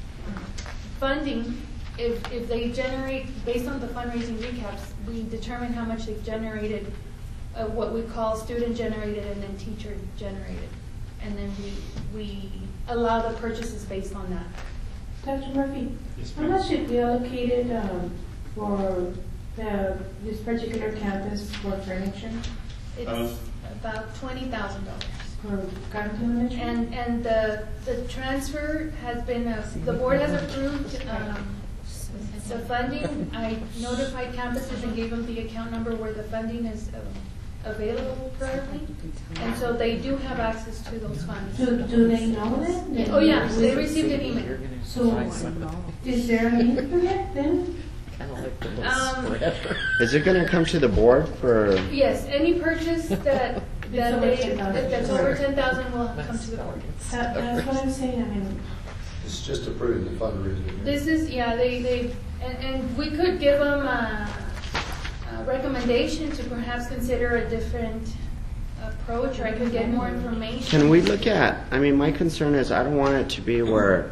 funding. If if they generate based on the fundraising recaps, we determine how much they've generated, uh, what we call student generated and then teacher generated, and then we we allow the purchases based on that. Doctor Murphy, Yes, how ma'am. much should be allocated um, for the, this particular campus for furniture? It's Um, about twenty thousand dollars. For Canutillo Elementary? And and the the transfer has been uh, the board has approved um, the funding. I notified campuses and gave them the account number where the funding is uh, available currently, and so they do have access to those funds. Do, do they know that? Oh yeah, they received an email. So, is there a need for that then? Kind of like the little Um, spreader. Is it going to come to the board for? Yes, any purchase that that That's over they ten thousand. that's over ten thousand will come to the board. That, that's what I'm saying, I mean, It's just approving the fundraising. This is, yeah, they, they, and, and we could give them a, a recommendation to perhaps consider a different approach, or I could get more information. Can we look at, I mean, my concern is I don't want it to be where,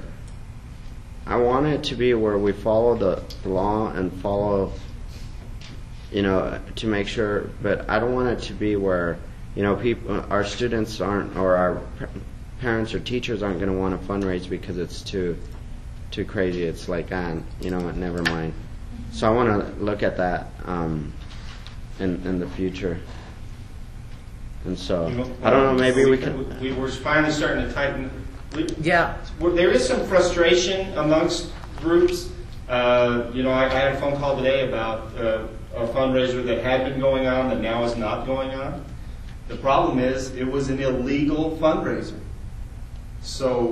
I want it to be where we follow the the law and follow, you know, to make sure, but I don't want it to be where, you know, people, our students aren't, or our pa- parents or teachers aren't going to want to fundraise because it's too, too crazy. It's like, ah, you know what, never mind. So I want to look at that um, in in the future. And so, You know, I don't know, maybe we can. We were finally starting to tighten. we- Yeah. Well, there is some frustration amongst groups. Uh, you know, I, I had a phone call today about uh, a fundraiser that had been going on that now is not going on. The problem is it was an illegal fundraiser. So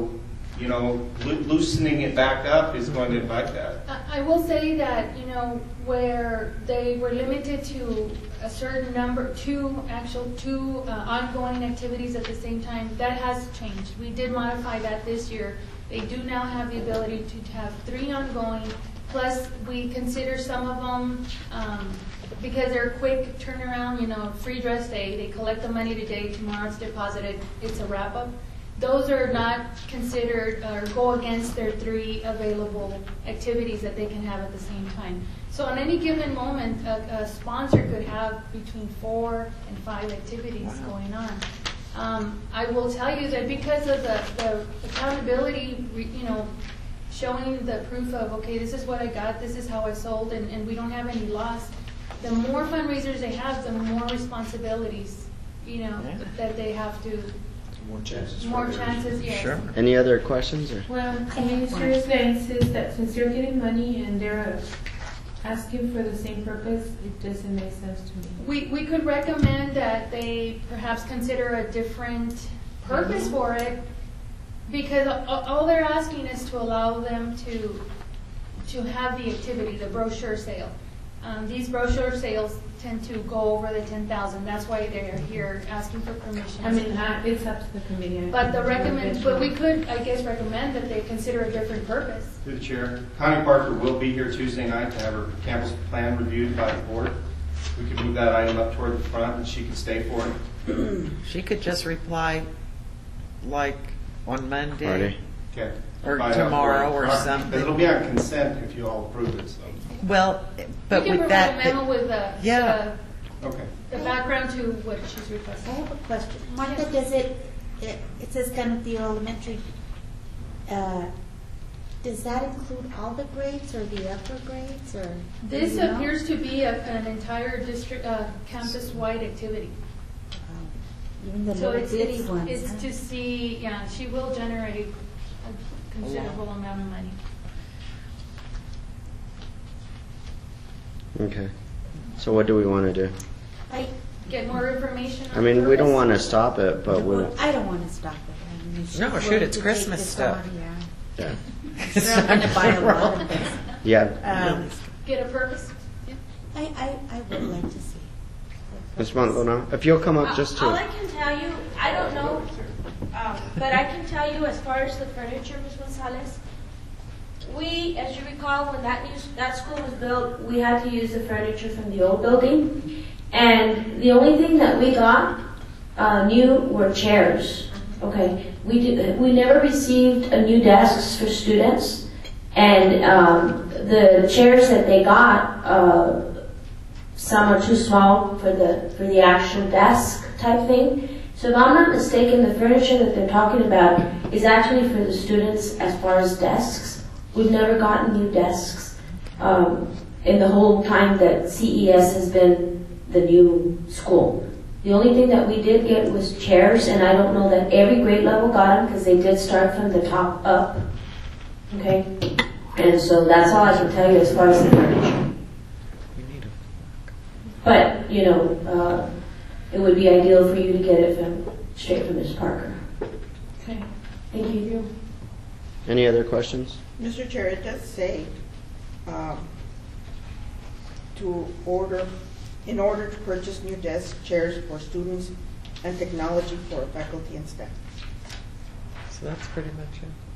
you know, loo- loosening it back up is going to invite that. I I will say that, you know, where they were limited to a certain number, two actual, two uh, ongoing activities at the same time, that has changed. We did modify that this year. They do now have the ability to have three ongoing, plus we consider some of them, um, because they're quick turnaround, you know, free dress day, they collect the money today, tomorrow it's deposited, it's a wrap-up. Those are not considered or go against their three available activities that they can have at the same time. So on any given moment, a, a sponsor could have between four and five activities going on. Um, I will tell you that because of the, the accountability, you know, showing the proof of, okay, this is what I got, this is how I sold, and, and we don't have any loss, the more fundraisers they have, the more responsibilities, you know, Yeah. that they have to, More chances. more for errors. chances, yes. Any other questions? Or? Well, Commissioner says that since they're getting money and they're asking for the same purpose, it doesn't make sense to me. We, we could recommend that they perhaps consider a different purpose for it, because a- all they're asking is to allow them to, to have the activity, the brochure sale. Um, these brochure sales tend to go over the ten thousand, that's why they're here asking for permission. I mean, I- it's up to the committee. But the recommend, but we could, I guess, recommend that they consider a different purpose. Through the chair, Connie Parker will be here Tuesday night to have her campus plan reviewed by the board. We could move that item up toward the front and she can stay for it. She could just reply like on Monday. Friday. Okay. Or By, uh, tomorrow or all right. something. It'll be on consent if you all approve it, so. Well, but We can with provide that, a memo with the, Yeah. Okay. the, the background to what she's I requesting. have a question. Martha, does it, it, it says Canantillo Elementary, uh, does that include all the grades or the upper grades or? This do you know? appears to be a, an entire district, uh, campus-wide activity. Um, Even the So little it's, bitty it's, ones, it's huh? to see, yeah, she will generate a considerable amount of money. Okay. So what do we want to do? I, Get more information on I mean, we don't purpose. want to stop it, but we. well, I don't want to stop it. I mean, if she's No, shoot, willing it's to take Christmas this stuff. on, yeah. Yeah. It's I'm going to not buy a gonna lot roll. of this. Yeah. Um, Get a purpose. Yeah. I, I, I would like to see. Miz Maldonado, if you'll come up just All I to. can tell you, I don't know, um, but I can tell you as far as the furniture, Miz Gonzalez, we, as you recall, when that new, that school was built, we had to use the furniture from the old building. And the only thing that we got uh, new were chairs. Okay, we did, we never received a new desks for students, and um, the chairs that they got, uh, some are too small for the for the actual desk type thing. So if I'm not mistaken, the furniture that they're talking about is actually for the students as far as desks. We've never gotten new desks um, in the whole time that C E S has been the new school. The only thing that we did get was chairs, and I don't know that every grade level got them because they did start from the top up. Okay? And so that's all I can tell you as far as the furniture. But, you know, uh, it would be ideal for you to get it from straight from Miz Parker. Okay. Thank you. Any other questions? Mister Chair, it does say um, to order, in order to purchase new desks, chairs for students, and technology for faculty and staff. So that's pretty much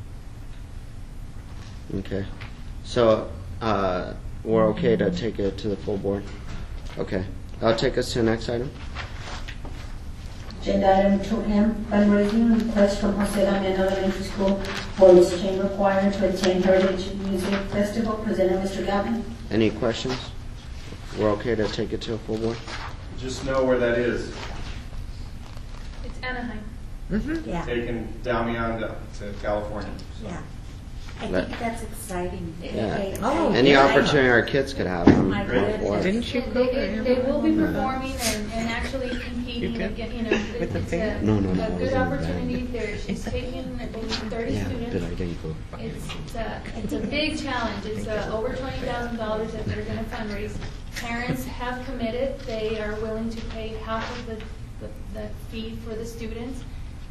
it. Okay. So uh, we're okay to take it to the full board? Okay. That'll take us to the next item. Agenda item two M, fundraising request from Jose Damian Elementary School for its chamber choir to attend Heritage Music Festival. Presented Mister Galvin. Any questions? We're okay to take it to a full board? Just know where that is. It's Anaheim. Mm-hmm. Yeah, Taking Damian to, to California. So. yeah. I Let- think that's exciting. Yeah. I- Oh, I- Any yeah. opportunity our kids could have, I'm My all goodness. for it. Didn't you They, go they, there? they will be performing and, and actually You competing can? again, you know, With the it's finger? a, No, no, no, I a was good in the band. opportunity there. She's taking, I believe, thirty Yeah, students. did I didn't go. It's, it's a, it's a big challenge. It's uh, over twenty thousand dollars that they're going to fundraise. Parents have committed. They are willing to pay half of the, the, the fee for the students.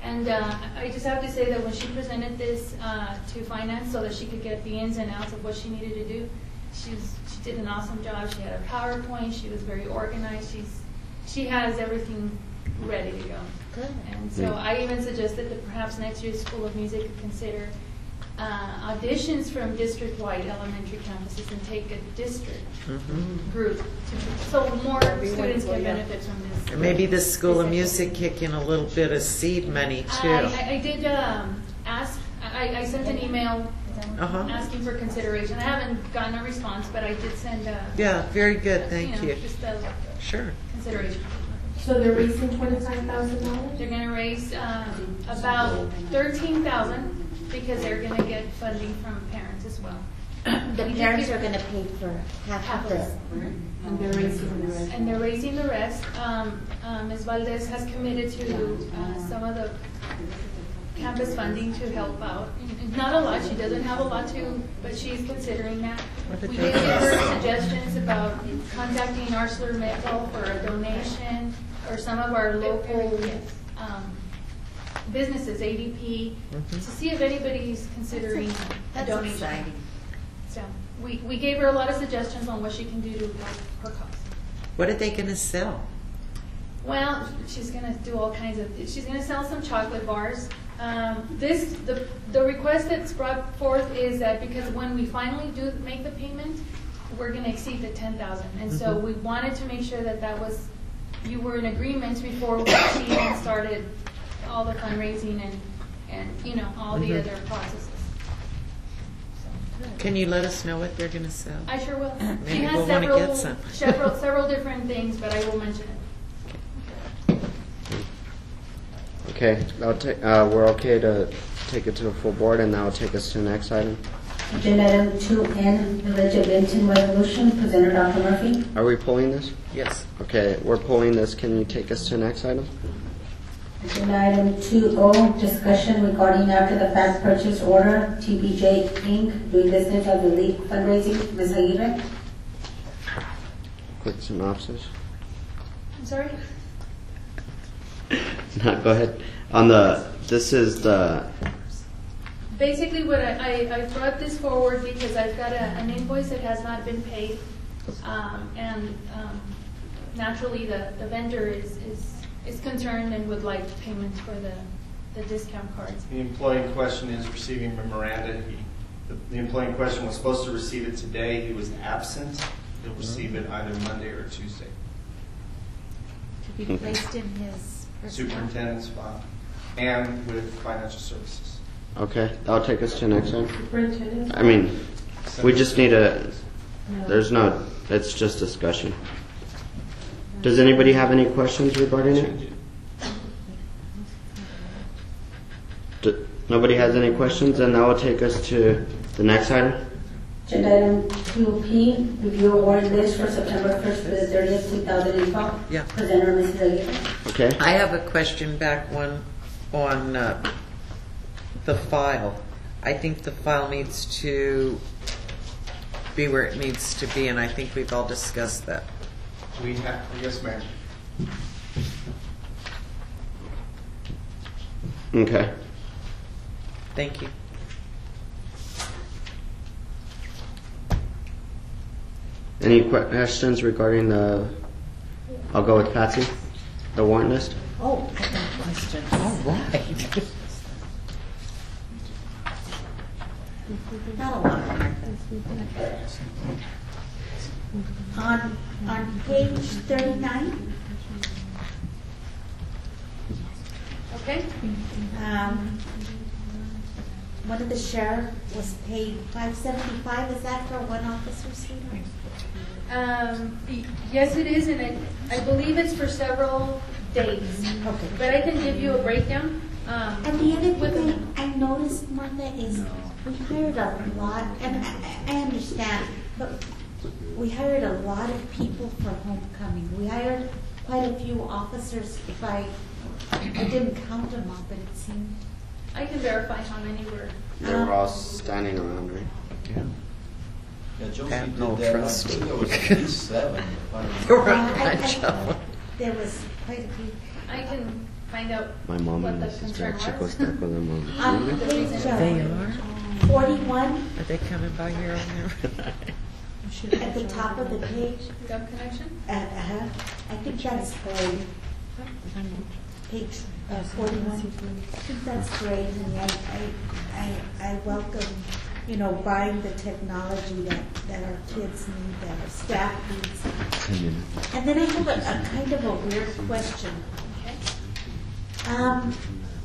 And uh, I just have to say that when she presented this uh, to finance so that she could get the ins and outs of what she needed to do, she was, she did an awesome job. She had a PowerPoint. She was very organized. She's she has everything ready to go. Good. And so I even suggested that perhaps next year's School of Music could consider uh, auditions from district-wide elementary campuses and take a district Mhm. group, to, so more students can benefit from this. Or maybe the School of Music kick in a little bit of seed money too. I, I- I did um, ask, I, I sent an email Uh-huh. asking for consideration. I haven't gotten a response, but I did send a. Yeah, very good, thank know, you. Just a Sure. consideration. So they're raising twenty-five thousand dollars? They're gonna raise um, about thirteen thousand because they're gonna get funding from parents as well. The We did parents give- are gonna pay for half Half of of this. it. And they're raising the rest? And they're raising the rest. Um, um, Miz Valdez has committed to uh, some of the campus funding to help out. Not a lot, she doesn't have a lot to, but she's considering that. We did give her suggestions about contacting ArcelorMittal for a donation, or some of our local um, businesses, A D P, to see if anybody's considering a That's donation. exciting. So, we, we gave her a lot of suggestions on what she can do to help her cause. What are they gonna sell? Well, she's gonna do all kinds of, she's gonna sell some chocolate bars. Um, this, the, the request that's brought forth is that because when we finally do make the payment, we're gonna exceed the ten thousand. And so Mhm. we wanted to make sure that that was, you were in agreement before we she even started all the fundraising and, and, you know, all the Mhm. other processes. Can you let us know what they're gonna sell? I sure will. She Maybe has we'll wanna several, get some. several, several different things, but I will mention it. Okay, I'll take, uh, we're okay to take it to the full board, and that will take us to the next item. Agenda item two N, Village of Benton Resolution, Presenter Doctor Murphy. Are we pulling this? Yes. Okay, we're pulling this. Can you take us to the next item? Agenda item two O, discussion regarding after the fact purchase order, T B J Incorporated, doing business as the league fundraising. Ms. Aguirre? Quick synopsis. I'm sorry? No, go ahead. On the, this is the, Basically, what I, I, I brought this forward because I've got a, an invoice that has not been paid. Um, and, um, naturally, the, the vendor is, is, is concerned and would like payment for the, the discount cards. The employee in question is receiving memoranda. He, the, the employee in question was supposed to receive it today. He was absent. He'll receive it either Monday or Tuesday. To be placed in his personnel. Superintendent's file and with financial services. okay, that'll take us to the next item. Superintendent? I mean, we just need a, there's no, it's just discussion. Does anybody have any questions regarding it? D- Nobody has any questions, and that will take us to the next item. Agenda item two P, review award list for September first to the thirtieth, two thousand twelve. Yeah. Presenter, Missus Aguirre. Okay. I have a question back one on uh, the file. I think the file needs to be where it needs to be, and I think we've all discussed that. We have, yes, ma'am. Okay. Thank you. Any que- questions regarding the, I'll go with Patsy, the warrant list? Oh, I got a question. All right. Not a lot, Martha. On, on page thirty-nine, Okay? um, one of the sheriff was paid five seventy-five, is that for one officer's seat? Um, y- yes, it is, and it, I believe it's for several days. Okay. But I can give you a breakdown. Um, And the other with thing I I noticed, Martha, is we hired a lot, and I, I understand, but we hired a lot of people for homecoming. We hired quite a few officers, if I, I didn't count them all, but it seemed. I can verify how many were. They were all standing around, right? Yeah. Yeah, Josie Pat, did no that. I trust. think there was at least seven. if I remember. There were a I- I- bunch of them. There was quite a few. I can, find out My mom what and the my sister concern are was. chicos tacos de mom. On The page reason- uh, They are? forty-one, Are they coming by here on there? at the top of the page, Gov connection? uh, uh-huh, I think that's great. Page uh, forty-one, I think that's great, and I, I, I, I welcome, you know, buying the technology that, that our kids need, that our staff needs. And then I have a, a kind of a weird question. Um,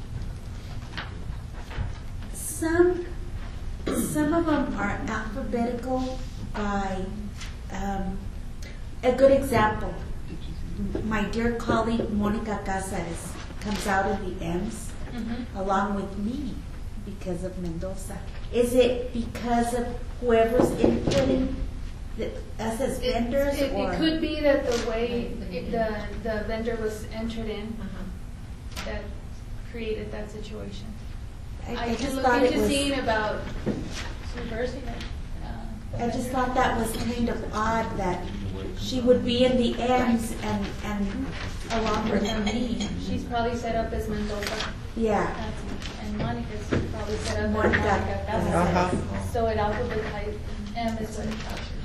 some, some of them are alphabetical by, um, a good example. My dear colleague Monica Casares comes out of the M's Mm-hmm. along with me because of Mendoza. Is it because of whoever's inputting the, us as vendors, It, or? it could be that the way it, the, the vendor was entered in that created that situation. I, I I can just look thought it into was. seeing about reversing it. uh, I just thought that was kind of odd that she would be in the ends and, and along with me. She's probably set up as Mendoza. Yeah. That's- And Monica's probably set up Monica. as Monica. Uh-huh. Casares. So it alphabetized M is what it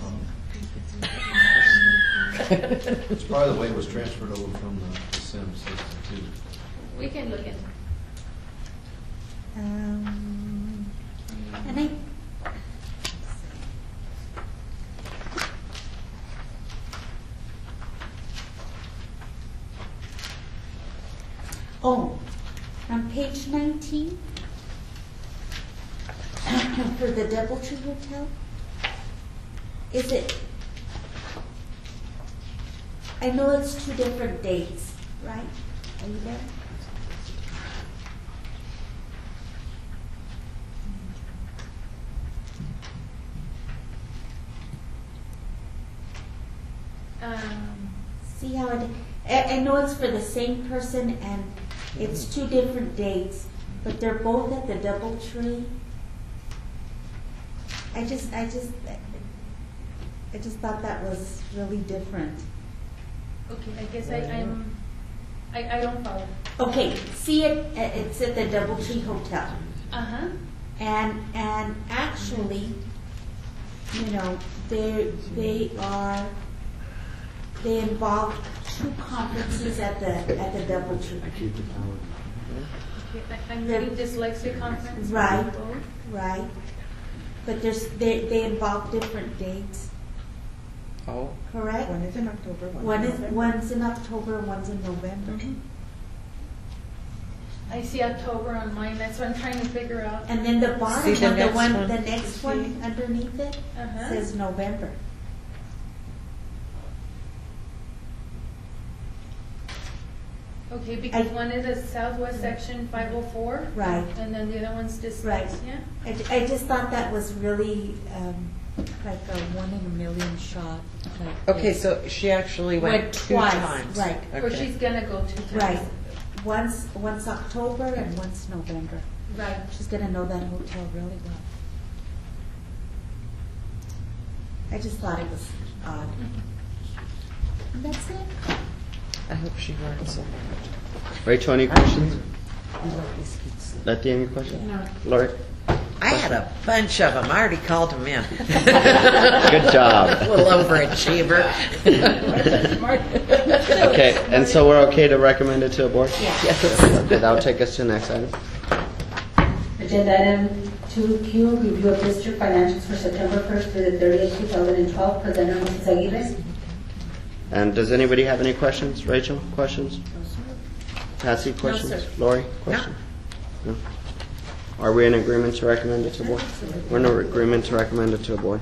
captures. It's probably the way it was transferred over from the the Sims system too. We can look into. Um, and I. Oh, on page nineteen, for the Doubletree Hotel, is it, I know it's two different dates, right? Are you there? Um, See how it, I, I know it's for the same person and it's two different dates, but they're both at the Doubletree. I just, I just, I just thought that was really different. okay, I guess I, I'm, I, I don't follow. Okay, see it, uh, it's at the Doubletree Hotel. Uh-huh. And, and actually, you know, they, they are, they involve two conferences at the, at the Doubletree. Okay, I- I'm reading dyslexia conference. Right, Both. right. But there's, they, they involve different dates, Oh. correct? One is in October, one One in is, November. one's in October, one's in November. I see October on mine, that's what I'm trying to figure out. And then the bottom See the one, the next one, one? the next one underneath it Uh-huh. says November. Okay, because I- one is a southwest section five oh four. Right. And then the other one's Right. dyslexia. I, ju- I just thought that was really, um, like a one in a million shot. type Okay, thing. so she actually went, Went two twice, times. right. Or Okay. she's gonna go two times. Right. Once, once October and once November. Right. She's gonna know that hotel really well. I just thought it was odd. And that's it. I hope she learned something. Rachel, any questions? You love these kids. Letty, any questions? No. Lori? I had a bunch of them. I already called them in. Good job. A little overachiever. Okay, and so we're okay to recommend it to a board? Yes. Okay, that'll take us to the next item. Agenda item two Q, review of district financials for September first through the thirtieth, two thousand twelve, President Mrs. Aguirre. And does anybody have any questions? Rachel, questions? Patsy, questions? sir. Lori, questions? No. Are we in agreement to recommend it to a board? We're in agreement to recommend it to a board.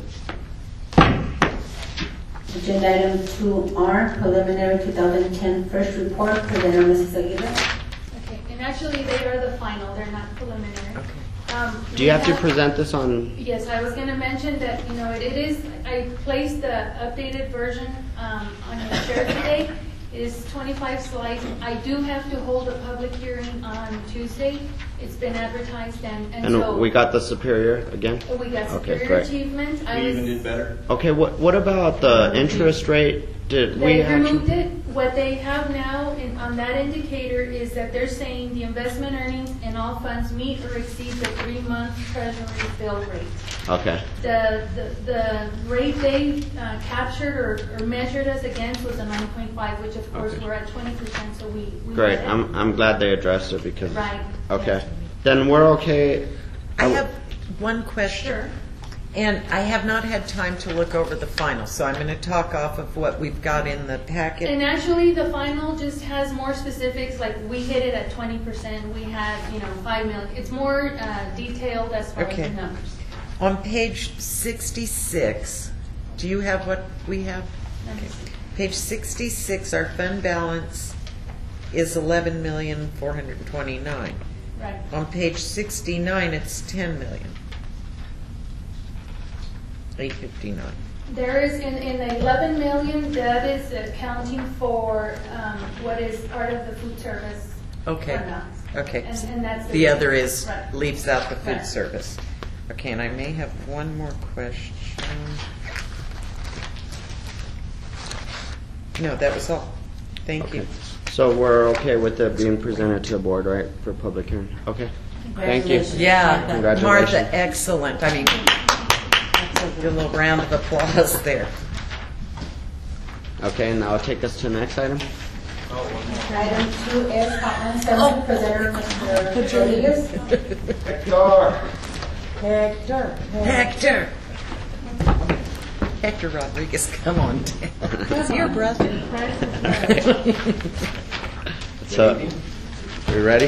Agenda item two R, preliminary two thousand ten first report, President Mrs. Aguirre. Okay, and actually they are the final, they're not preliminary. Um, Do you we have to present this on, Yes, I was gonna mention that, you know, it it is, I placed the updated version um, on your chair today. It is twenty-five slides. I do have to hold a public hearing on Tuesday. It's been advertised and, and so. and we got the Superior again? We got Okay, superior great. achievement. I We even was- did better. Okay, what, what about the interest rate? Did we They actually? removed it. What they have now in, on that indicator is that they're saying the investment earnings in all funds meet or exceed the three-month treasury bill rate. Okay. The, the, the rate they uh, captured or, or measured us against was a nine point five, which of course Okay. we're at twenty percent, so we. we Great. met it. I'm I'm glad they addressed it because. Right. Okay. Then we're okay. I have one question. Sure. And I have not had time to look over the final, so I'm going to talk off of what we've got in the packet. And actually, the final just has more specifics, like we hit it at twenty percent, we had, you know, five million. It's more uh, detailed as far as Okay. the numbers. On page sixty-six, do you have what we have? Okay. Page sixty-six, our fund balance is eleven million four hundred twenty-nine. Right. On page sixty-nine, it's ten million eight fifty-nine. There is, in, in the eleven million, that is accounting for um, what is part of the food service. Okay. fund balance. Okay. And, and that's. The other is, Right. leaves out the food Right. service. Okay, and I may have one more question. No, that was all. Thank you. Okay. So we're okay with it being presented to the board, right, for public hearing? Okay. Thank you. Yeah, Congratulations. Martha, excellent. I mean, give a little round of applause there. Okay, and now I'll take us to the next item. Item two is Hotline Seven, presenter Mister Rodriguez. Hector. Hector. Hector Rodriguez, come on down. Is he your brother? So, we ready?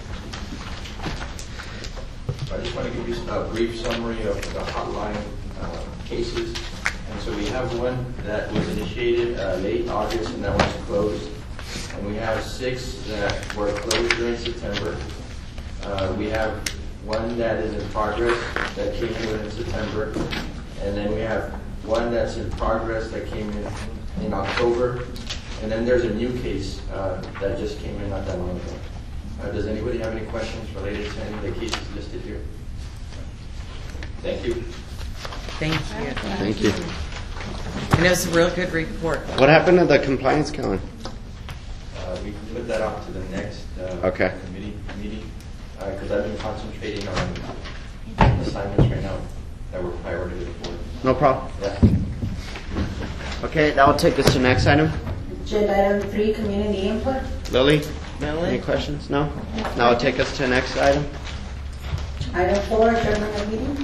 I just want to give you a brief summary of the hotline uh, cases. And so we have one that was initiated uh, late August and that one's closed. And we have six that were closed during September. Uh, we have one that is in progress that came in in September. And then we have one that's in progress that came in in October. And then there's a new case uh, that just came in not that long ago. Uh, does anybody have any questions related to any of the cases listed here? Thank you. Thank you. Thank you. And it was a real good report. What happened to the compliance county? Uh, we can put that off to the next uh, Okay. committee meeting because I've been concentrating on assignments right now that were priority to the board. No problem. Yeah. Okay, that will take us to the next item. Agenda item three, community input. Lily? Lily? Any questions? No? Now I'll take us to the next item. Item four, adjournment of meeting.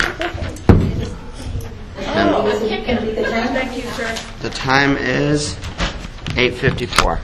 Oh, Complete the time. thank you, sir. The time is eight fifty-four.